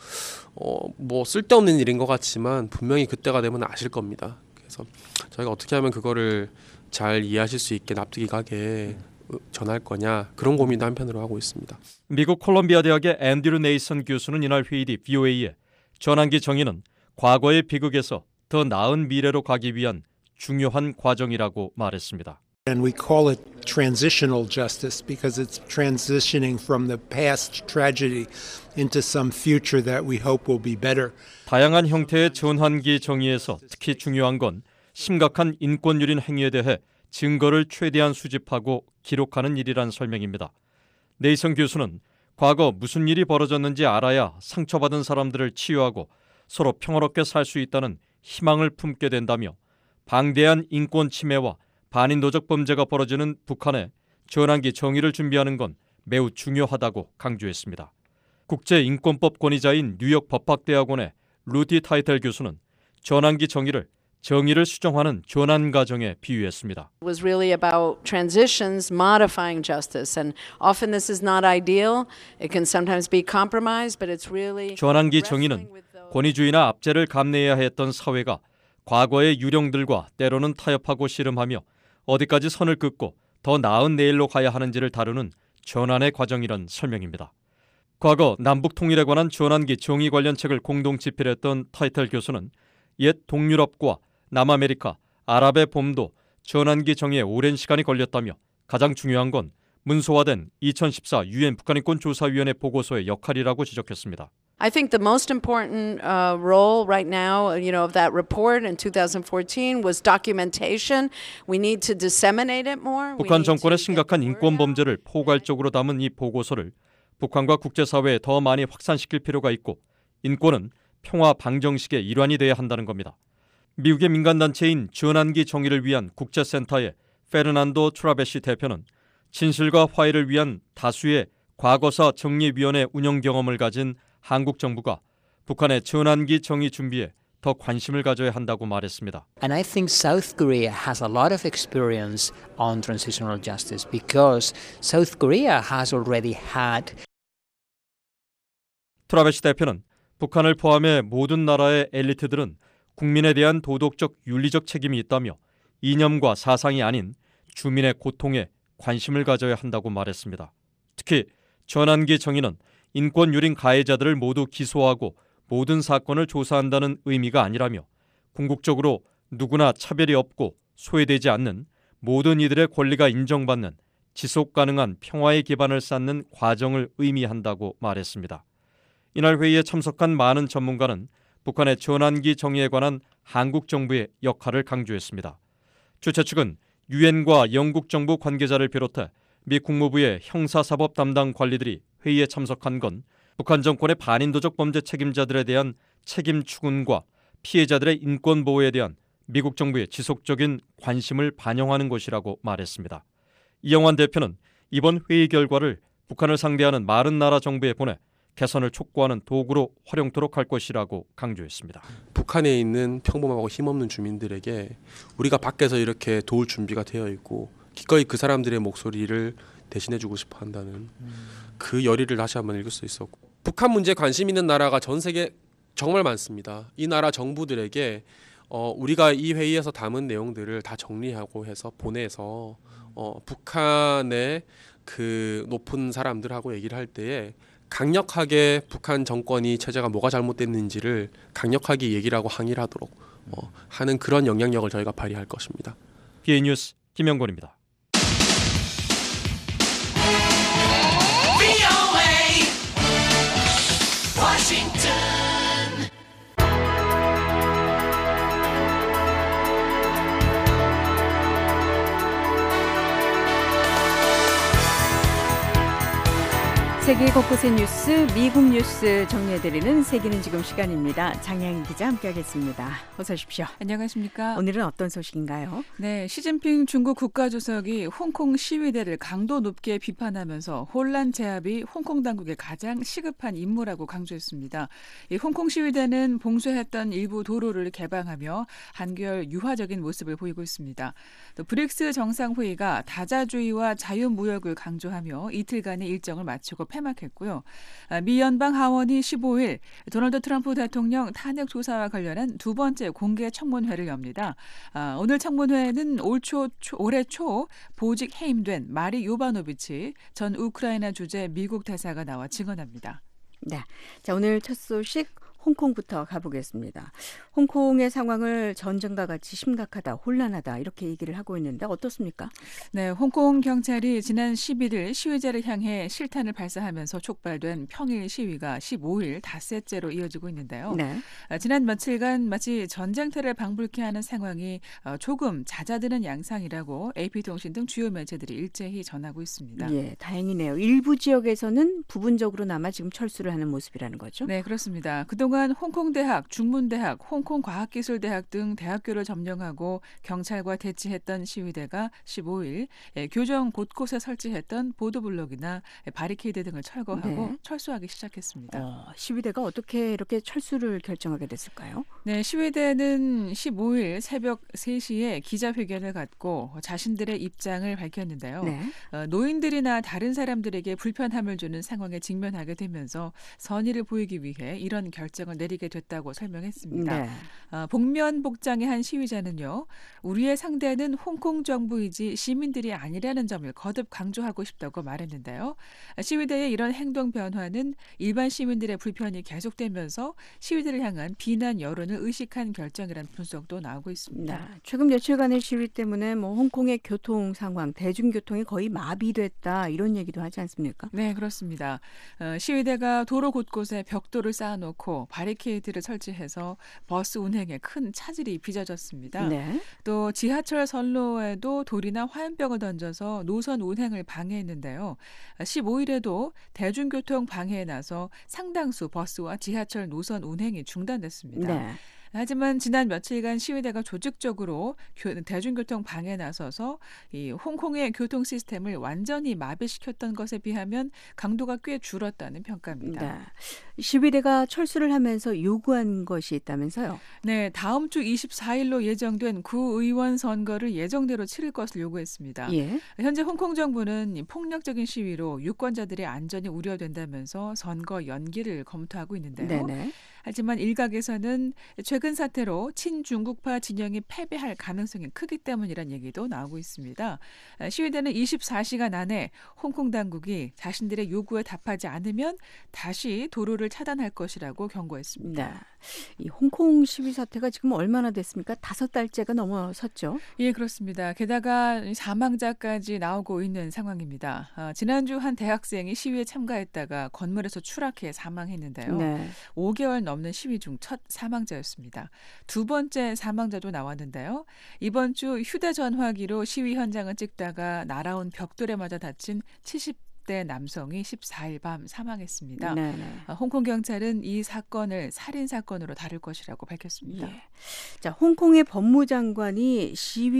쓸데없는 일인 것 같지만 분명히 그때가 되면 아실 겁니다. 그래서 저희가 어떻게 하면 그거를 잘 이해하실 수 있게 납득이 가게 전할 거냐 그런 고민도 한편으로 하고 있습니다. 미국 콜롬비아 대학의 앤드류 네이선 교수는 이날 회의 뒤 VOA에 전환기 정의는 과거의 비극에서 더 나은 미래로 가기 위한 중요한 과정이라고 말했습니다. And we call it transitional justice because it's transitioning from the past tragedy into some future that we hope will be better. 다양한 형태의 전환기 정의에서 특히 중요한 건 심각한 인권유린 행위에 대해 증거를 최대한 수집하고 기록하는 일이란 설명입니다. 네이선 교수는 과거 무슨 일이 벌어졌는지 알아야 상처받은 사람들을 치유하고 서로 평화롭게 살 수 있다는 희망을 품게 된다며 방대한 인권 침해와 반인도적 범죄가 벌어지는 북한에 전환기 정의를 준비하는 건 매우 중요하다고 강조했습니다. 국제인권법 권위자인 뉴욕 법학대학원의 루티 타이텔 교수는 전환기 정의를 수정하는 전환 과정에 비유했습니다. It was really about transitions, modifying justice, and often this is not ideal. It can sometimes be compromised, but it's really 전환기 정의는 권위주의나 압제를 감내해야 했던 사회가 과거의 유령들과 때로는 타협하고 씨름하며 어디까지 선을 긋고 더 나은 내일로 가야 하는지를 다루는 전환의 과정이란 설명입니다. 과거 남북 통일에 관한 전환기 정의 관련 책을 공동 집필했던 타이틀 교수는 옛 동유럽과 남아메리카, 아랍의 봄도 전환기 정의에 오랜 시간이 걸렸다며 가장 중요한 건 문서화된 2014 유엔 북한인권조사위원회 보고서의 역할이라고 지적했습니다. I think the most important role right now, of that report in 2014 was documentation. We need to disseminate it more. 북한 정권의 심각한 인권 범죄를 포괄적으로 담은 이 보고서를 북한과 국제사회에 더 많이 확산시킬 필요가 있고 인권은 평화 방정식의 일환이 돼야 한다는 겁니다. 미국의 민간단체인 전환기 정의를 위한 국제센터의 페르난도 트라베시 대표는 진실과 화해를 위한 다수의 과거사 정리위원회 운영 경험을 가진 한국 정부가 북한의 전환기 정의 준비에 더 관심을 가져야 한다고 말했습니다. And I think South Korea has a lot of experience on transitional justice because South Korea has already had. 트라베시 대표는 북한을 포함해 모든 나라의 엘리트들은 국민에 대한 도덕적 윤리적 책임이 있다며 이념과 사상이 아닌 주민의 고통에 관심을 가져야 한다고 말했습니다. 특히 전환기 정의는 인권 유린 가해자들을 모두 기소하고 모든 사건을 조사한다는 의미가 아니라며 궁극적으로 누구나 차별이 없고 소외되지 않는 모든 이들의 권리가 인정받는 지속 가능한 평화의 기반을 쌓는 과정을 의미한다고 말했습니다. 이날 회의에 참석한 많은 전문가는 북한의 전환기 정의에 관한 한국 정부의 역할을 강조했습니다. 주최 측은 유엔과 영국 정부 관계자를 비롯해 미 국무부의 형사사법 담당 관리들이 회의에 참석한 건 북한 정권의 반인도적 범죄 책임자들에 대한 책임 추궁과 피해자들의 인권 보호에 대한 미국 정부의 지속적인 관심을 반영하는 것이라고 말했습니다. 이영환 대표는 이번 회의 결과를 북한을 상대하는 많은 나라 정부에 보내 개선을 촉구하는 도구로 활용토록 할 것이라고 강조했습니다. 북한에 있는 평범하고 힘없는 주민들에게 우리가 밖에서 이렇게 도울 준비가 되어 있고 기꺼이 그 사람들의 목소리를 대신해주고 싶어 한다는 그 열의를 다시 한번 읽을 수 있었고, 북한 문제에 관심 있는 나라가 전 세계 정말 많습니다. 이 나라 정부들에게 우리가 이 회의에서 담은 내용들을 다 정리하고 해서 보내서 북한의 그 높은 사람들하고 얘기를 할 때에 강력하게 북한 정권이 체제가 뭐가 잘못됐는지를 강력하게 얘기를 하고 항의를 하도록 하는 그런 영향력을 저희가 발휘할 것입니다. BA 뉴스 김영권입니다. 세계 곳곳의 뉴스, 미국 뉴스 정리해드리는 세계는 지금 시간입니다. 장혜인 기자 함께하겠습니다. 어서 오십시오. 안녕하십니까. 오늘은 어떤 소식인가요? 네, 시진핑 중국 국가주석이 홍콩 시위대를 강도 높게 비판하면서 혼란 제압이 홍콩 당국의 가장 시급한 임무라고 강조했습니다. 이 홍콩 시위대는 봉쇄했던 일부 도로를 개방하며 한결 유화적인 모습을 보이고 있습니다. 또 브릭스 정상회의가 다자주의와 자유무역을 강조하며 이틀간의 일정을 마치고 폐막했고요. 미 연방 하원이 15일 도널드 트럼프 대통령 탄핵 조사와 관련한 두 번째 공개 청문회를 엽니다. 오늘 청문회에는 올해 초 보직 해임된 마리 요바노비치 전 우크라이나 주재 미국 대사가 나와 증언합니다. 네, 자 오늘 첫 소식 홍콩부터 가보겠습니다. 홍콩의 상황을 전쟁과 같이 심각하다, 혼란하다 이렇게 얘기를 하고 있는데 어떻습니까? 네, 홍콩 경찰이 지난 11일 시위자를 향해 실탄을 발사하면서 촉발된 평일 시위가 15일 닷새째로 이어지고 있는데요. 네. 지난 며칠간 마치 전쟁터를 방불케 하는 상황이 조금 잦아드는 양상이라고 AP통신 등 주요 매체들이 일제히 전하고 있습니다. 예, 다행이네요. 일부 지역에서는 부분적으로나마 지금 철수를 하는 모습이라는 거죠? 네, 그렇습니다. 그동안 홍콩대학, 중문대학, 홍콩과학기술대학 등 대학교를 점령하고 경찰과 대치했던 시위대가 15일 교정 곳곳에 설치했던 보도블록이나 바리케이드 등을 철거하고 네. 철수하기 시작했습니다. 시위대가 어떻게 이렇게 철수를 결정하게 됐을까요? 네, 시위대는 15일 새벽 3시에 기자회견을 갖고 자신들의 입장을 밝혔는데요. 네. 노인들이나 다른 사람들에게 불편함을 주는 상황에 직면하게 되면서 선의를 보이기 위해 이런 결정을 내리게 됐다고 설명했습니다. 네. 복면 복장의 한 시위자는요. 우리의 상대는 홍콩 정부이지 시민들이 아니라는 점을 거듭 강조하고 싶다고 말했는데요. 시위대의 이런 행동 변화는 일반 시민들의 불편이 계속되면서 시위대를 향한 비난 여론을 안전을 의식한 결정이라는 분석도 나오고 있습니다. 네, 최근 며칠간의 시위 때문에 뭐 홍콩의 교통 상황, 대중교통이 거의 마비됐다 이런 얘기도 하지 않습니까? 네, 그렇습니다. 시위대가 도로 곳곳에 벽돌을 쌓아놓고 바리케이드를 설치해서 버스 운행에 큰 차질이 빚어졌습니다. 네. 또 지하철 선로에도 돌이나 화염병을 던져서 노선 운행을 방해했는데요. 15일에도 대중교통 방해에 나서 상당수 버스와 지하철 노선 운행이 중단됐습니다. 네. 하지만 지난 며칠간 시위대가 조직적으로 대중교통 방해에 나서서 이 홍콩의 교통 시스템을 완전히 마비시켰던 것에 비하면 강도가 꽤 줄었다는 평가입니다. 네. 시위대가 철수를 하면서 요구한 것이 있다면서요? 네, 다음 주 24일로 예정된 구의원 선거를 예정대로 치를 것을 요구했습니다. 예. 현재 홍콩 정부는 폭력적인 시위로 유권자들의 안전이 우려된다면서 선거 연기를 검토하고 있는데요. 네네. 하지만 일각에서는 최근 사태로 친중국파 진영이 패배할 가능성이 크기 때문이란 얘기도 나오고 있습니다. 시위대는 24시간 안에 홍콩 당국이 자신들의 요구에 답하지 않으면 다시 도로를 차단할 것이라고 경고했습니다. 네. 이 홍콩 시위 사태가 지금 얼마나 됐습니까? 5달째가 넘어섰죠. 예, 그렇습니다. 게다가 사망자까지 나오고 있는 상황입니다. 지난주 한 대학생이 시위에 참가했다가 건물에서 추락해 사망했는데요. 네. 5개월 넘는 시위 중 첫 사망자였습니다. 두 번째 사망자도 나왔는데요. 이번 주 휴대전화기로 시위 현장을 찍다가 날아온 벽돌에 맞아 다친 70대 남성이 14일 밤 사망했습니다. 네네. 홍콩 경찰은 이 사건을 살인 사건으로 다룰 것이라고 밝혔습니다. 예. 자, 홍콩의 법무장관이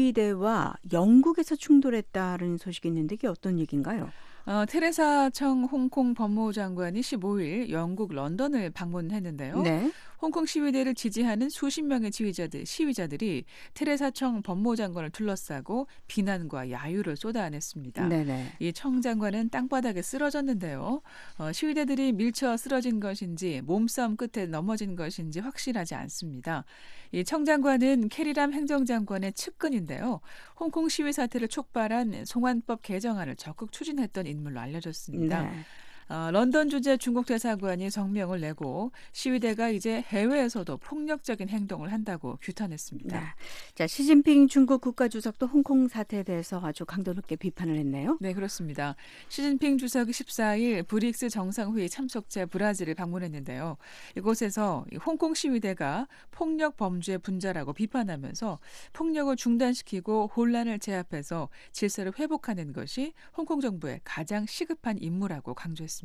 시위대와 영국에서 충돌했다는 소식이 있는데 이게 어떤 얘기인가요? 테레사 청 홍콩 법무장관이 15일 영국 런던을 방문했는데요. 네. 홍콩 시위대를 지지하는 수십 명의 시위자들이 테레사 청 법무장관을 둘러싸고 비난과 야유를 쏟아냈습니다. 네네. 이 청 장관은 땅바닥에 쓰러졌는데요. 시위대들이 밀쳐 쓰러진 것인지 몸싸움 끝에 넘어진 것인지 확실하지 않습니다. 이 청 장관은 캐리람 행정장관의 측근인데요. 홍콩 시위 사태를 촉발한 송환법 개정안을 적극 추진했던 인물로 알려졌습니다. 네. 런던 주재 중국 대사관이 성명을 내고 시위대가 이제 해외에서도 폭력적인 행동을 한다고 규탄했습니다. 네. 자, 시진핑 중국 국가주석도 홍콩 사태에 대해서 아주 강도 높게 비판을 했네요. 네, 그렇습니다. 시진핑 주석이 14일 브릭스 정상회의 참석체 브라질을 방문했는데요. 이곳에서 홍콩 시위대가 폭력 범죄의 분자라고 비판하면서 폭력을 중단시키고 혼란을 제압해서 질서를 회복하는 것이 홍콩 정부의 가장 시급한 임무라고 강조했습니다.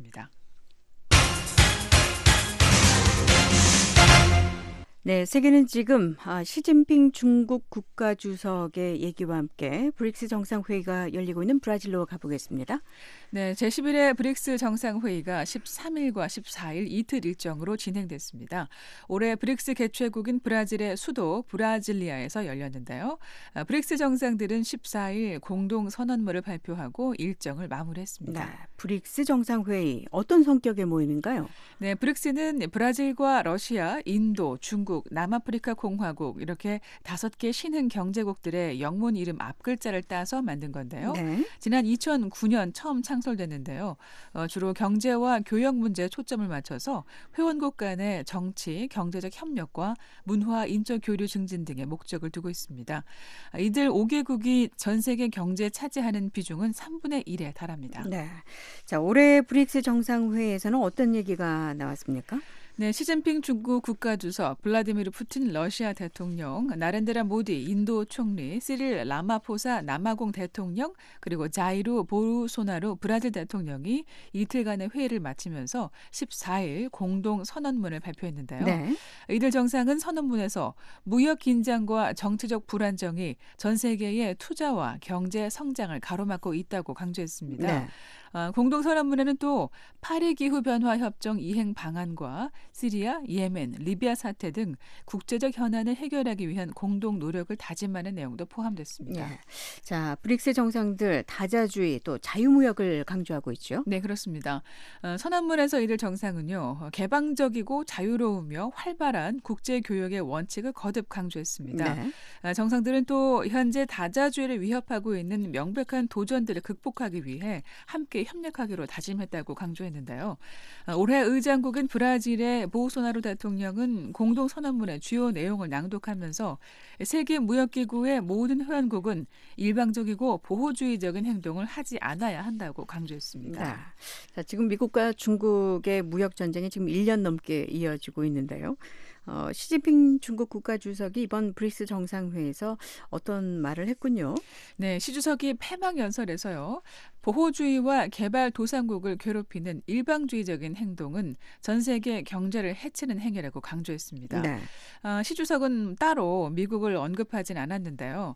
네, 세계는 지금 시진핑 중국 국가주석의 얘기와 함께 브릭스 정상회의가 열리고 있는 브라질로 가보겠습니다. 네, 제11회 브릭스 정상회의가 13일과 14일 이틀 일정으로 진행됐습니다. 올해 브릭스 개최국인 브라질의 수도 브라질리아에서 열렸는데요. 브릭스 정상들은 14일 공동 선언문을 발표하고 일정을 마무리했습니다. 네, 브릭스 정상회의 어떤 성격의 모임인가요? 네, 브릭스는 브라질과 러시아, 인도, 중국, 남아프리카 공화국 이렇게 5개 신흥 경제국들의 영문 이름 앞글자를 따서 만든 건데요. 네. 지난 2009년 처음 창설됐는데요. 주로 경제와 교역 문제에 초점을 맞춰서 회원국 간의 정치, 경제적 협력과 문화, 인적 교류 증진 등의 목적을 두고 있습니다. 이들 5개국이 전 세계 경제에 차지하는 비중은 3분의 1에 달합니다. 네. 자, 올해 브릭스 정상회의에서는 어떤 얘기가 나왔습니까? 네, 시진핑 중국 국가주석, 블라디미르 푸틴 러시아 대통령, 나렌드라 모디 인도 총리, 시릴 라마포사 남아공 대통령, 그리고 자이루 보루소나루 브라질 대통령이 이틀간의 회의를 마치면서 14일 공동 선언문을 발표했는데요. 네. 이들 정상은 선언문에서 무역 긴장과 정치적 불안정이 전 세계의 투자와 경제 성장을 가로막고 있다고 강조했습니다. 네. 공동 선언문에는 또 파리 기후 변화 협정 이행 방안과 시리아, 예멘, 리비아 사태 등 국제적 현안을 해결하기 위한 공동 노력을 다짐하는 내용도 포함됐습니다. 네. 자, 브릭스 정상들 다자주의 또 자유무역을 강조하고 있죠. 네, 그렇습니다. 선언문에서 이들 정상은요, 개방적이고 자유로우며 활발한 국제 교역의 원칙을 거듭 강조했습니다. 네. 정상들은 또 현재 다자주의를 위협하고 있는 명백한 도전들을 극복하기 위해 함께 함께 협력하기로 다짐했다고 강조했는데요. 올해 의장국인 브라질의 보우소나루 대통령은 공동선언문의 주요 내용을 낭독하면서 세계무역기구의 모든 회원국은 일방적이고 보호주의적인 행동을 하지 않아야 한다고 강조했습니다. 네. 자, 지금 미국과 중국의 무역 전쟁이 지금 1년 넘게 이어지고 있는데요. 시진핑 중국 국가주석이 이번 브릭스 정상회의에서 어떤 말을 했군요. 네, 시 주석이 폐막 연설에서요. 보호주의와 개발도상국을 괴롭히는 일방주의적인 행동은 전 세계 경제를 해치는 행위라고 강조했습니다. 네. 시 주석은 따로 미국을 언급하진 않았는데요.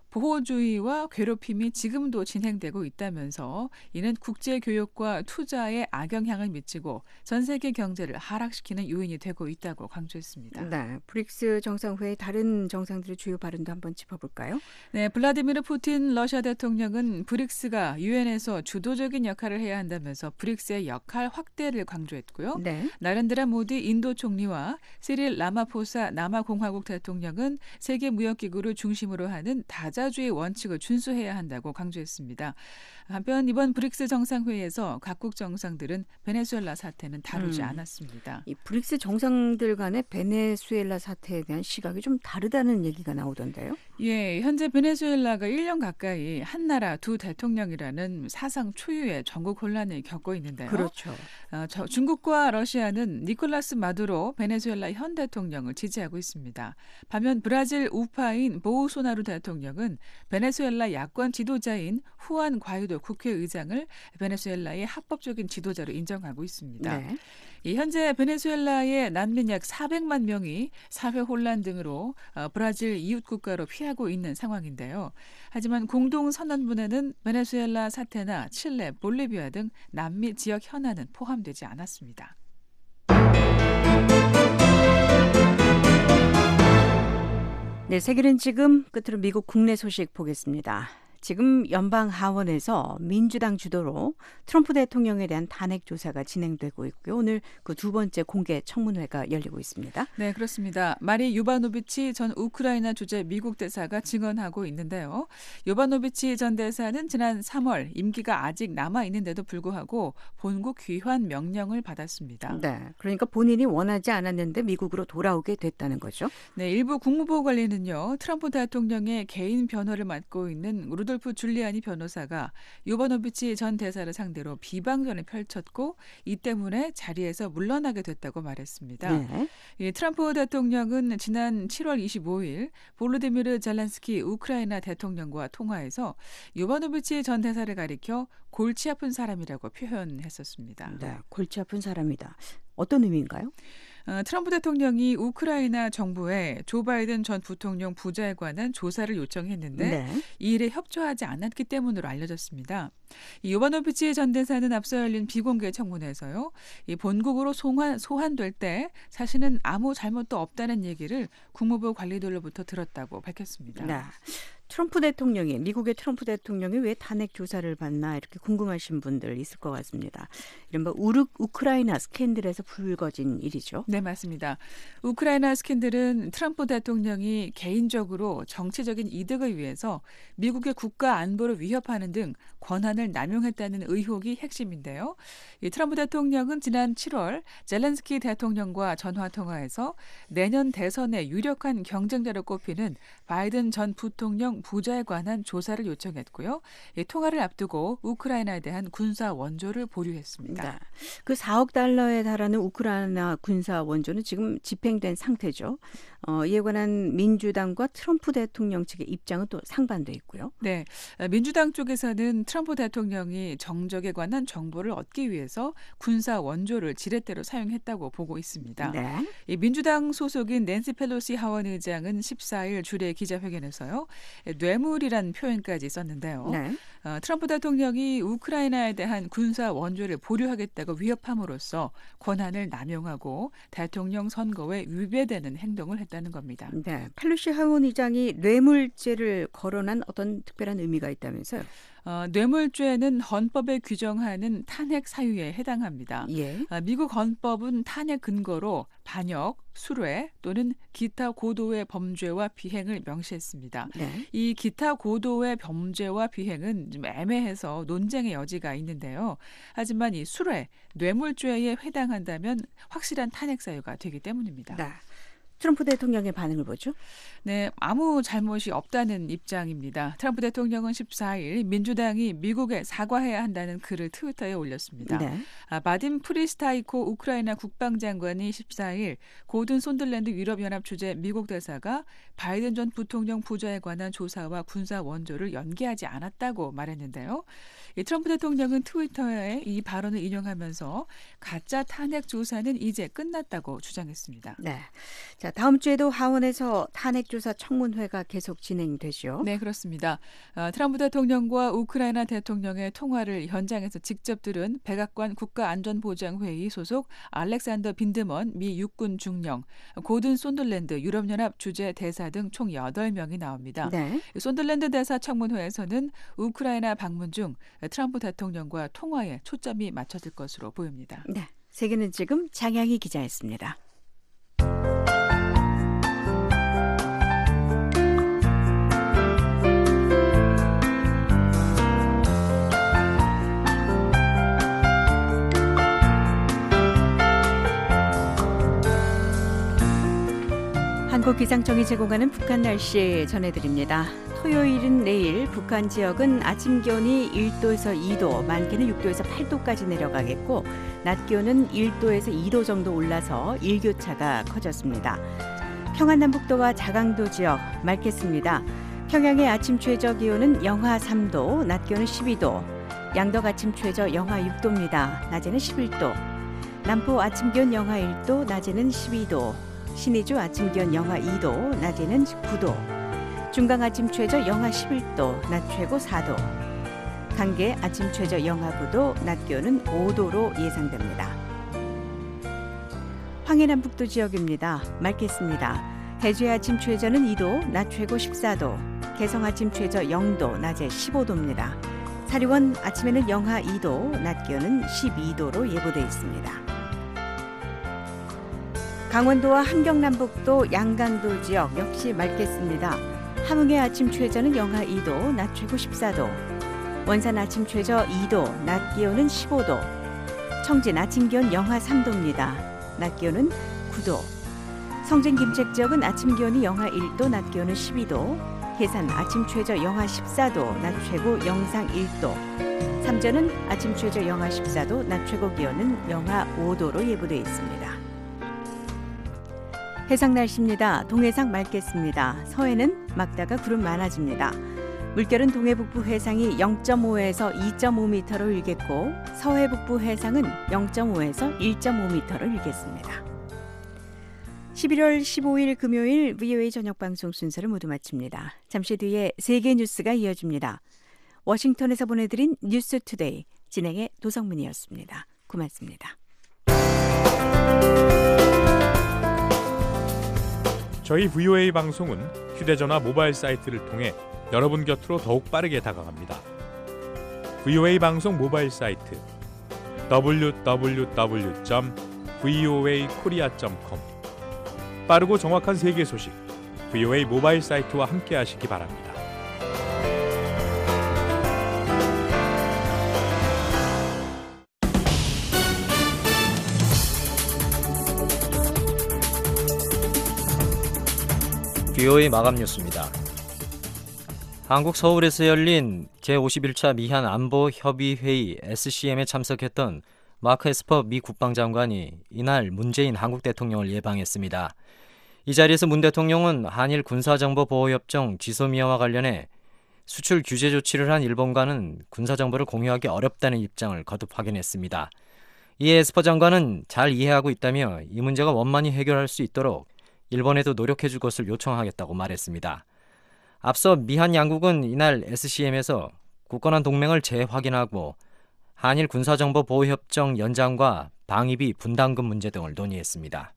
보호주의와 괴롭힘이 지금도 진행되고 있다면서 이는 국제교역과 투자에 악영향을 미치고 전 세계 경제를 하락시키는 요인이 되고 있다고 강조했습니다. 네, 브릭스 정상회의 다른 정상들의 주요 발언도 한번 짚어볼까요? 네, 블라디미르 푸틴 러시아 대통령은 브릭스가 유엔에서 주도적인 역할을 해야 한다면서 브릭스의 역할 확대를 강조했고요. 네. 나렌드라 모디 인도 총리와 시릴 라마포사 남아공화국 대통령은 세계무역기구를 중심으로 하는 다자주의 원칙을 준수해야 한다고 강조했습니다. 한편 이번 브릭스 정상회의에서 각국 정상들은 베네수엘라 사태는 다루지 않았습니다. 이 브릭스 정상들 간의 베네수엘라 사태에 대한 시각이 좀 다르다는 얘기가 나오던데요. 예, 현재 베네수엘라가 1년 가까이 한 나라 두 대통령이라는 사상 초유의 전국 혼란을 겪고 있는데요. 그렇죠. 중국과 러시아는 니콜라스 마두로 베네수엘라 현 대통령을 지지하고 있습니다. 반면 브라질 우파인 보우소나루 대통령은 베네수엘라 야권 지도자인 후안 과이도 국회의장을 베네수엘라의 합법적인 지도자로 인정하고 있습니다. 네. 현재 베네수엘라의 난민 약 400만 명이 사회 혼란 등으로 브라질 이웃 국가로 피하고 있는 상황인데요. 하지만 공동선언문에는 베네수엘라 사태나 칠레, 볼리비아 등 남미 지역 현안은 포함되지 않았습니다. 네, 세계는 지금 끝으로 미국 국내 소식 보겠습니다. 지금 연방 하원에서 민주당 주도로 트럼프 대통령에 대한 탄핵 조사가 진행되고 있고요. 오늘 그 두 번째 공개 청문회가 열리고 있습니다. 네, 그렇습니다. 마리 유바노비치 전 우크라이나 주재 미국 대사가 증언하고 있는데요. 유바노비치 전 대사는 지난 3월 임기가 아직 남아 있는데도 불구하고 본국 귀환 명령을 받았습니다. 네, 그러니까 본인이 원하지 않았는데 미국으로 돌아오게 됐다는 거죠. 네, 일부 국무부 관리는요. 트럼프 대통령의 개인 변호를 맡고 있는 루돌프 줄리아니 변호사가 유바노비치 전 대사를 상대로 비방전을 펼쳤고 이 때문에 자리에서 물러나게 됐다고 말했습니다. 네. 예, 트럼프 대통령은 지난 7월 25일 볼로디미르 젤렌스키 우크라이나 대통령과 통화에서 유바노비치 전 대사를 가리켜 골치 아픈 사람이라고 표현했었습니다. 네, 골치 아픈 사람이다. 어떤 의미인가요? 트럼프 대통령이 우크라이나 정부에 조 바이든 전 부통령 부자에 관한 조사를 요청했는데 네. 이 일에 협조하지 않았기 때문으로 알려졌습니다. 이 요바노비치 전 대사는 앞서 열린 비공개 청문회에서요. 이 본국으로 소환될 때 자신은 아무 잘못도 없다는 얘기를 국무부 관리들로부터 들었다고 밝혔습니다. 네. 미국의 트럼프 대통령이 왜 탄핵 조사를 받나 이렇게 궁금하신 분들 있을 것 같습니다. 이른바 우크라이나 스캔들에서 불거진 일이죠. 네, 맞습니다. 우크라이나 스캔들은 트럼프 대통령이 개인적으로 정치적인 이득을 위해서 미국의 국가 안보를 위협하는 등 권한을 남용했다는 의혹이 핵심인데요. 이 트럼프 대통령은 지난 7월 젤렌스키 대통령과 전화통화에서 내년 대선의 유력한 경쟁자로 꼽히는 바이든 전 부통령 부자에 관한 조사를 요청했고요. 이 통화를 앞두고 우크라이나에 대한 군사 원조를 보류했습니다. 네. 그 4억 달러에 달하는 우크라이나 군사 원조는 지금 집행된 상태죠. 이에 관한 민주당과 트럼프 대통령 측의 입장은 또 상반돼 있고요. 네, 민주당 쪽에서는 트럼프 대통령이 정적에 관한 정보를 얻기 위해서 군사 원조를 지렛대로 사용했다고 보고 있습니다. 네. 이 민주당 소속인 낸시 펠로시 하원 의장은 14일 주례 기자회견에서요. 뇌물이란 표현까지 썼는데요. 네. 트럼프 대통령이 우크라이나에 대한 군사 원조를 보류하겠다고 위협함으로써 권한을 남용하고 대통령 선거에 위배되는 행동을 했다는 겁니다. 네, 펠로시 하원 의장이 뇌물죄를 거론한 어떤 특별한 의미가 있다면서요? 뇌물죄는 헌법에 규정하는 탄핵 사유에 해당합니다. 예. 미국 헌법은 탄핵 근거로 반역, 수뢰 또는 기타 고도의 범죄와 비행을 명시했습니다. 네. 이 기타 고도의 범죄와 비행은 좀 애매해서 논쟁의 여지가 있는데요. 하지만 이 수뢰, 뇌물죄에 해당한다면 확실한 탄핵 사유가 되기 때문입니다. 네. 트럼프 대통령의 반응을 보죠. 네, 아무 잘못이 없다는 입장입니다. 트럼프 대통령은 14일 민주당이 미국에 사과해야 한다는 글을 트위터에 올렸습니다. 네. 바딘 프리스타이코 우크라이나 국방장관이 14일 고든 손들랜드 유럽연합 주재 미국 대사가 바이든 전 부통령 부자에 관한 조사와 군사 원조를 연계하지 않았다고 말했는데요. 이 트럼프 대통령은 트위터에 이 발언을 인용하면서 가짜 탄핵 조사는 이제 끝났다고 주장했습니다. 네. 자, 다음 주에도 하원에서 탄핵조사 청문회가 계속 진행되죠. 네, 그렇습니다. 트럼프 대통령과 우크라이나 대통령의 통화를 현장에서 직접 들은 백악관 국가안전보장회의 소속 알렉산더 빈드먼 미 육군 중령, 고든 손들랜드 유럽연합 주재 대사 등 총 8명이 나옵니다. 네. 손들랜드 대사 청문회에서는 우크라이나 방문 중 트럼프 대통령과 통화에 초점이 맞춰질 것으로 보입니다. 네, 세계는 지금 장향희 기자였습니다. 한국기상청이 제공하는 북한 날씨 전해드립니다. 토요일은 내일 북한 지역은 아침 기온이 1도에서 2도, 많게는 6도에서 8도까지 내려가겠고 낮 기온은 1도에서 2도 정도 올라서 일교차가 커졌습니다. 평안남북도와 자강도 지역 맑겠습니다. 평양의 아침 최저 기온은 영하 3도, 낮 기온은 12도, 양덕 아침 최저 영하 6도입니다. 낮에는 11도, 남포 아침 기온 영하 1도, 낮에는 12도, 신의주 아침 기온 영하 2도, 낮에는 9도, 중강 아침 최저 영하 11도, 낮 최고 4도, 강계 아침 최저 영하 9도, 낮 기온은 5도로 예상됩니다. 황해남북도 지역입니다. 맑겠습니다. 대주의 아침 최저는 2도, 낮 최고 14도, 개성 아침 최저 0도, 낮에 15도입니다. 사리원 아침에는 영하 2도, 낮 기온은 12도로 예보돼 있습니다. 강원도와 함경남북도 양강도 지역 역시 맑겠습니다. 함흥의 아침 최저는 영하 2도, 낮 최고 14도, 원산 아침 최저 2도, 낮 기온은 15도, 청진 아침 기온 영하 3도입니다. 낮 기온은 9도, 성진 김책 지역은 아침 기온이 영하 1도, 낮 기온은 12도, 해산 아침 최저 영하 14도, 낮 최고 영상 1도, 삼전은 아침 최저 영하 14도, 낮 최고 기온은 영하 5도로 예보돼 있습니다. 해상 날씨입니다. 동해상 맑겠습니다. 서해는 막다가 구름 많아집니다. 물결은 동해 북부 해상이 0.5에서 2.5m로 일겠고 서해 북부 해상은 0.5에서 1.5m로 일겠습니다. 11월 15일 금요일 VOA 저녁 방송 순서를 모두 마칩니다. 잠시 뒤에 세계 뉴스가 이어집니다. 워싱턴에서 보내드린 뉴스 투데이 진행의 도성문이었습니다. 고맙습니다. 저희 VOA 방송은 휴대전화 모바일 사이트를 통해 여러분 곁으로 더욱 빠르게 다가갑니다. VOA 방송 모바일 사이트 www.voakorea.com 빠르고 정확한 세계 소식 VOA 모바일 사이트와 함께 하시기 바랍니다. VOA 마감 뉴스입니다. 한국 서울에서 열린 제51차 미한 안보협의회의 SCM에 참석했던 마크 에스퍼 미 국방장관이 이날 문재인 한국 대통령을 예방했습니다. 이 자리에서 문 대통령은 한일 군사정보보호협정 지소미아와 관련해 수출 규제 조치를 한 일본과는 군사정보를 공유하기 어렵다는 입장을 거듭 확인했습니다. 이에 에스퍼 장관은 잘 이해하고 있다며 이 문제가 원만히 해결할 수 있도록 일본에도 노력해줄 것을 요청하겠다고 말했습니다. 앞서 미한 양국은 이날 SCM에서 굳건한 동맹을 재확인하고 한일 군사정보보호협정 연장과 방위비 분담금 문제 등을 논의했습니다.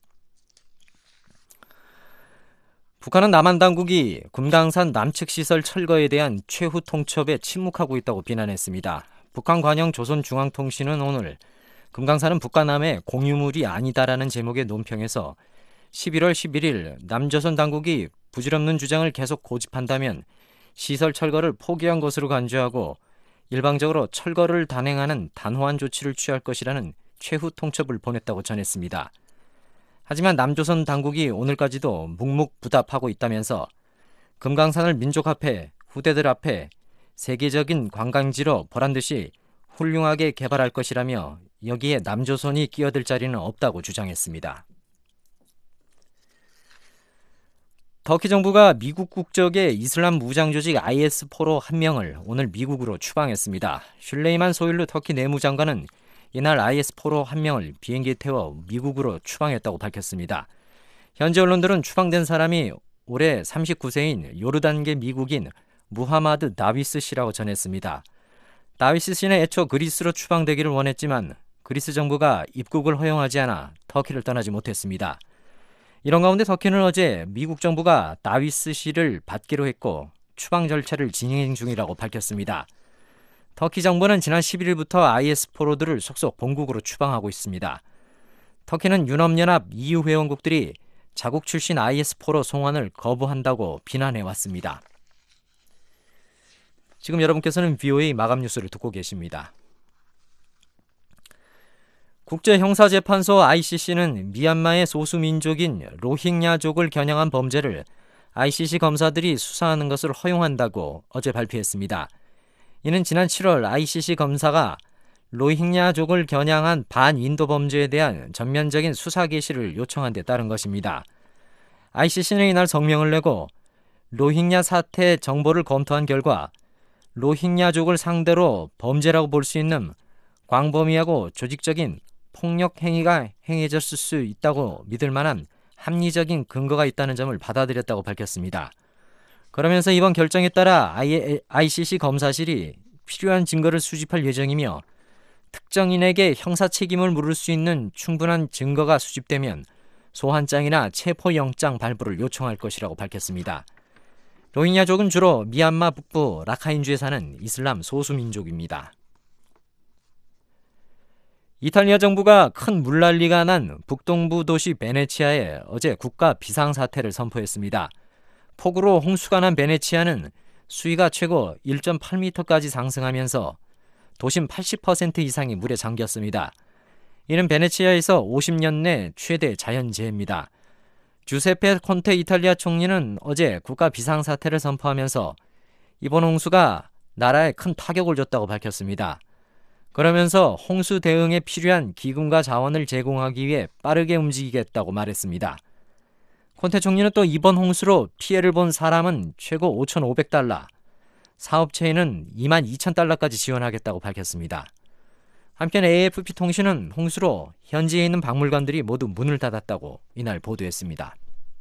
북한은 남한 당국이 금강산 남측 시설 철거에 대한 최후 통첩에 침묵하고 있다고 비난했습니다. 북한 관영 조선중앙통신은 오늘 금강산은 북과 남의 공유물이 아니다라는 제목의 논평에서 11월 11일 남조선 당국이 부질없는 주장을 계속 고집한다면 시설 철거를 포기한 것으로 간주하고 일방적으로 철거를 단행하는 단호한 조치를 취할 것이라는 최후 통첩을 보냈다고 전했습니다. 하지만 남조선 당국이 오늘까지도 묵묵부답하고 있다면서 금강산을 민족 앞에, 후대들 앞에 세계적인 관광지로 보란듯이 훌륭하게 개발할 것이라며 여기에 남조선이 끼어들 자리는 없다고 주장했습니다. 터키 정부가 미국 국적의 이슬람 무장 조직 IS 포로 한 명을 오늘 미국으로 추방했습니다. 슐레이만 소일루 터키 내무장관은 이날 IS 포로 한 명을 비행기에 태워 미국으로 추방했다고 밝혔습니다. 현지 언론들은 추방된 사람이 올해 39세인 요르단계 미국인 무하마드 다위스 씨라고 전했습니다. 다위스 씨는 애초 그리스로 추방되기를 원했지만 그리스 정부가 입국을 허용하지 않아 터키를 떠나지 못했습니다. 이런 가운데 터키는 어제 미국 정부가 다위스 씨를 받기로 했고 추방 절차를 진행 중이라고 밝혔습니다. 터키 정부는 지난 11일부터 IS 포로들을 속속 본국으로 추방하고 있습니다. 터키는 유럽연합 EU 회원국들이 자국 출신 IS 포로 송환을 거부한다고 비난해왔습니다. 지금 여러분께서는 VOA 마감 뉴스를 듣고 계십니다. 국제형사재판소 ICC는 미얀마의 소수민족인 로힝야족을 겨냥한 범죄를 ICC 검사들이 수사하는 것을 허용한다고 어제 발표했습니다. 이는 지난 7월 ICC 검사가 로힝야족을 겨냥한 반인도 범죄에 대한 전면적인 수사 개시를 요청한 데 따른 것입니다. ICC는 이날 성명을 내고 로힝야 사태 정보를 검토한 결과 로힝야족을 상대로 범죄라고 볼 수 있는 광범위하고 조직적인 폭력 행위가 행해졌을 수 있다고 믿을 만한 합리적인 근거가 있다는 점을 받아들였다고 밝혔습니다. 그러면서 이번 결정에 따라 ICC 검사실이 필요한 증거를 수집할 예정이며 특정인에게 형사 책임을 물을 수 있는 충분한 증거가 수집되면 소환장이나 체포영장 발부를 요청할 것이라고 밝혔습니다. 로힝야족은 주로 미얀마 북부 라카인주에 사는 이슬람 소수민족입니다. 이탈리아 정부가 큰 물난리가 난 북동부 도시 베네치아에 어제 국가 비상사태를 선포했습니다. 폭우로 홍수가 난 베네치아는 수위가 최고 1.8m까지 상승하면서 도심 80% 이상이 물에 잠겼습니다. 이는 베네치아에서 50년 내 최대 자연재해입니다. 주세페 콘테 이탈리아 총리는 어제 국가 비상사태를 선포하면서 이번 홍수가 나라에 큰 타격을 줬다고 밝혔습니다. 그러면서 홍수 대응에 필요한 기금과 자원을 제공하기 위해 빠르게 움직이겠다고 말했습니다. 콘테 총리는 또 이번 홍수로 피해를 본 사람은 최고 5,500달러, 사업체에는 22,000달러까지 지원하겠다고 밝혔습니다. 한편 AFP 통신은 홍수로 현지에 있는 박물관들이 모두 문을 닫았다고 이날 보도했습니다.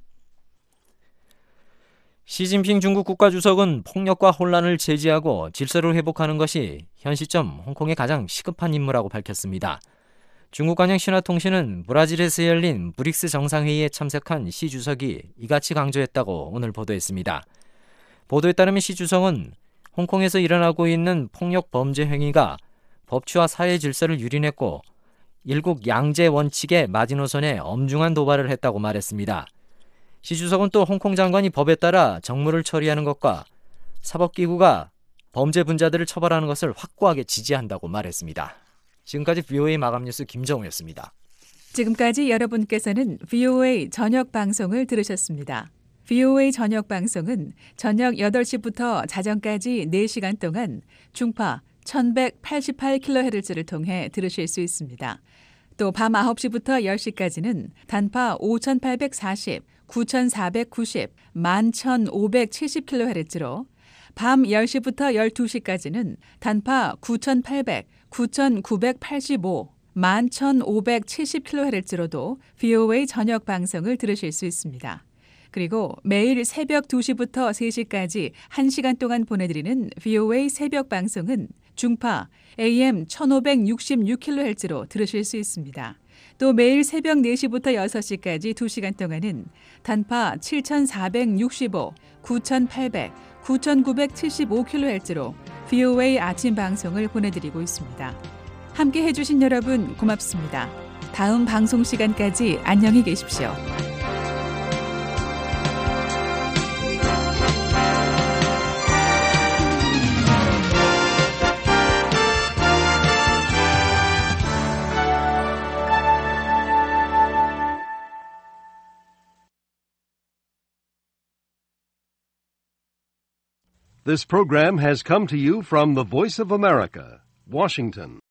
시진핑 중국 국가주석은 폭력과 혼란을 제지하고 질서를 회복하는 것이 현 시점 홍콩의 가장 시급한 임무라고 밝혔습니다. 중국 관영 신화통신은 브라질에서 열린 브릭스 정상회의에 참석한 시 주석이 이같이 강조했다고 오늘 보도했습니다. 보도에 따르면 시 주석은 홍콩에서 일어나고 있는 폭력 범죄 행위가 법치와 사회 질서를 유린했고 일국 양제 원칙의 마지노선에 엄중한 도발을 했다고 말했습니다. 시 주석은 또 홍콩 장관이 법에 따라 정무를 처리하는 것과 사법기구가 범죄 분자들을 처벌하는 것을 확고하게 지지한다고 말했습니다. 지금까지 VOA 마감뉴스 김정우였습니다. 지금까지 여러분께서는 VOA 저녁 방송을 들으셨습니다. VOA 저녁 방송은 저녁 8시부터 자정까지 4시간 동안 중파 1188kHz를 통해 들으실 수 있습니다. 또 밤 9시부터 10시까지는 단파 5840, 9490, 11570kHz로 밤 10시부터 12시까지는 단파 9800, 9985, 11570kHz로도 VOA 저녁 방송을 들으실 수 있습니다. 그리고 매일 새벽 2시부터 3시까지 1시간 동안 보내드리는 VOA 새벽 방송은 중파 AM 1566kHz로 들으실 수 있습니다. 또 매일 새벽 4시부터 6시까지 2시간 동안은 단파 7465, 9800, 9975kHz로 VOA 아침 방송을 보내드리고 있습니다. 함께 해주신 여러분 고맙습니다. 다음 방송 시간까지 안녕히 계십시오. This program has come to you from the Voice of America, Washington.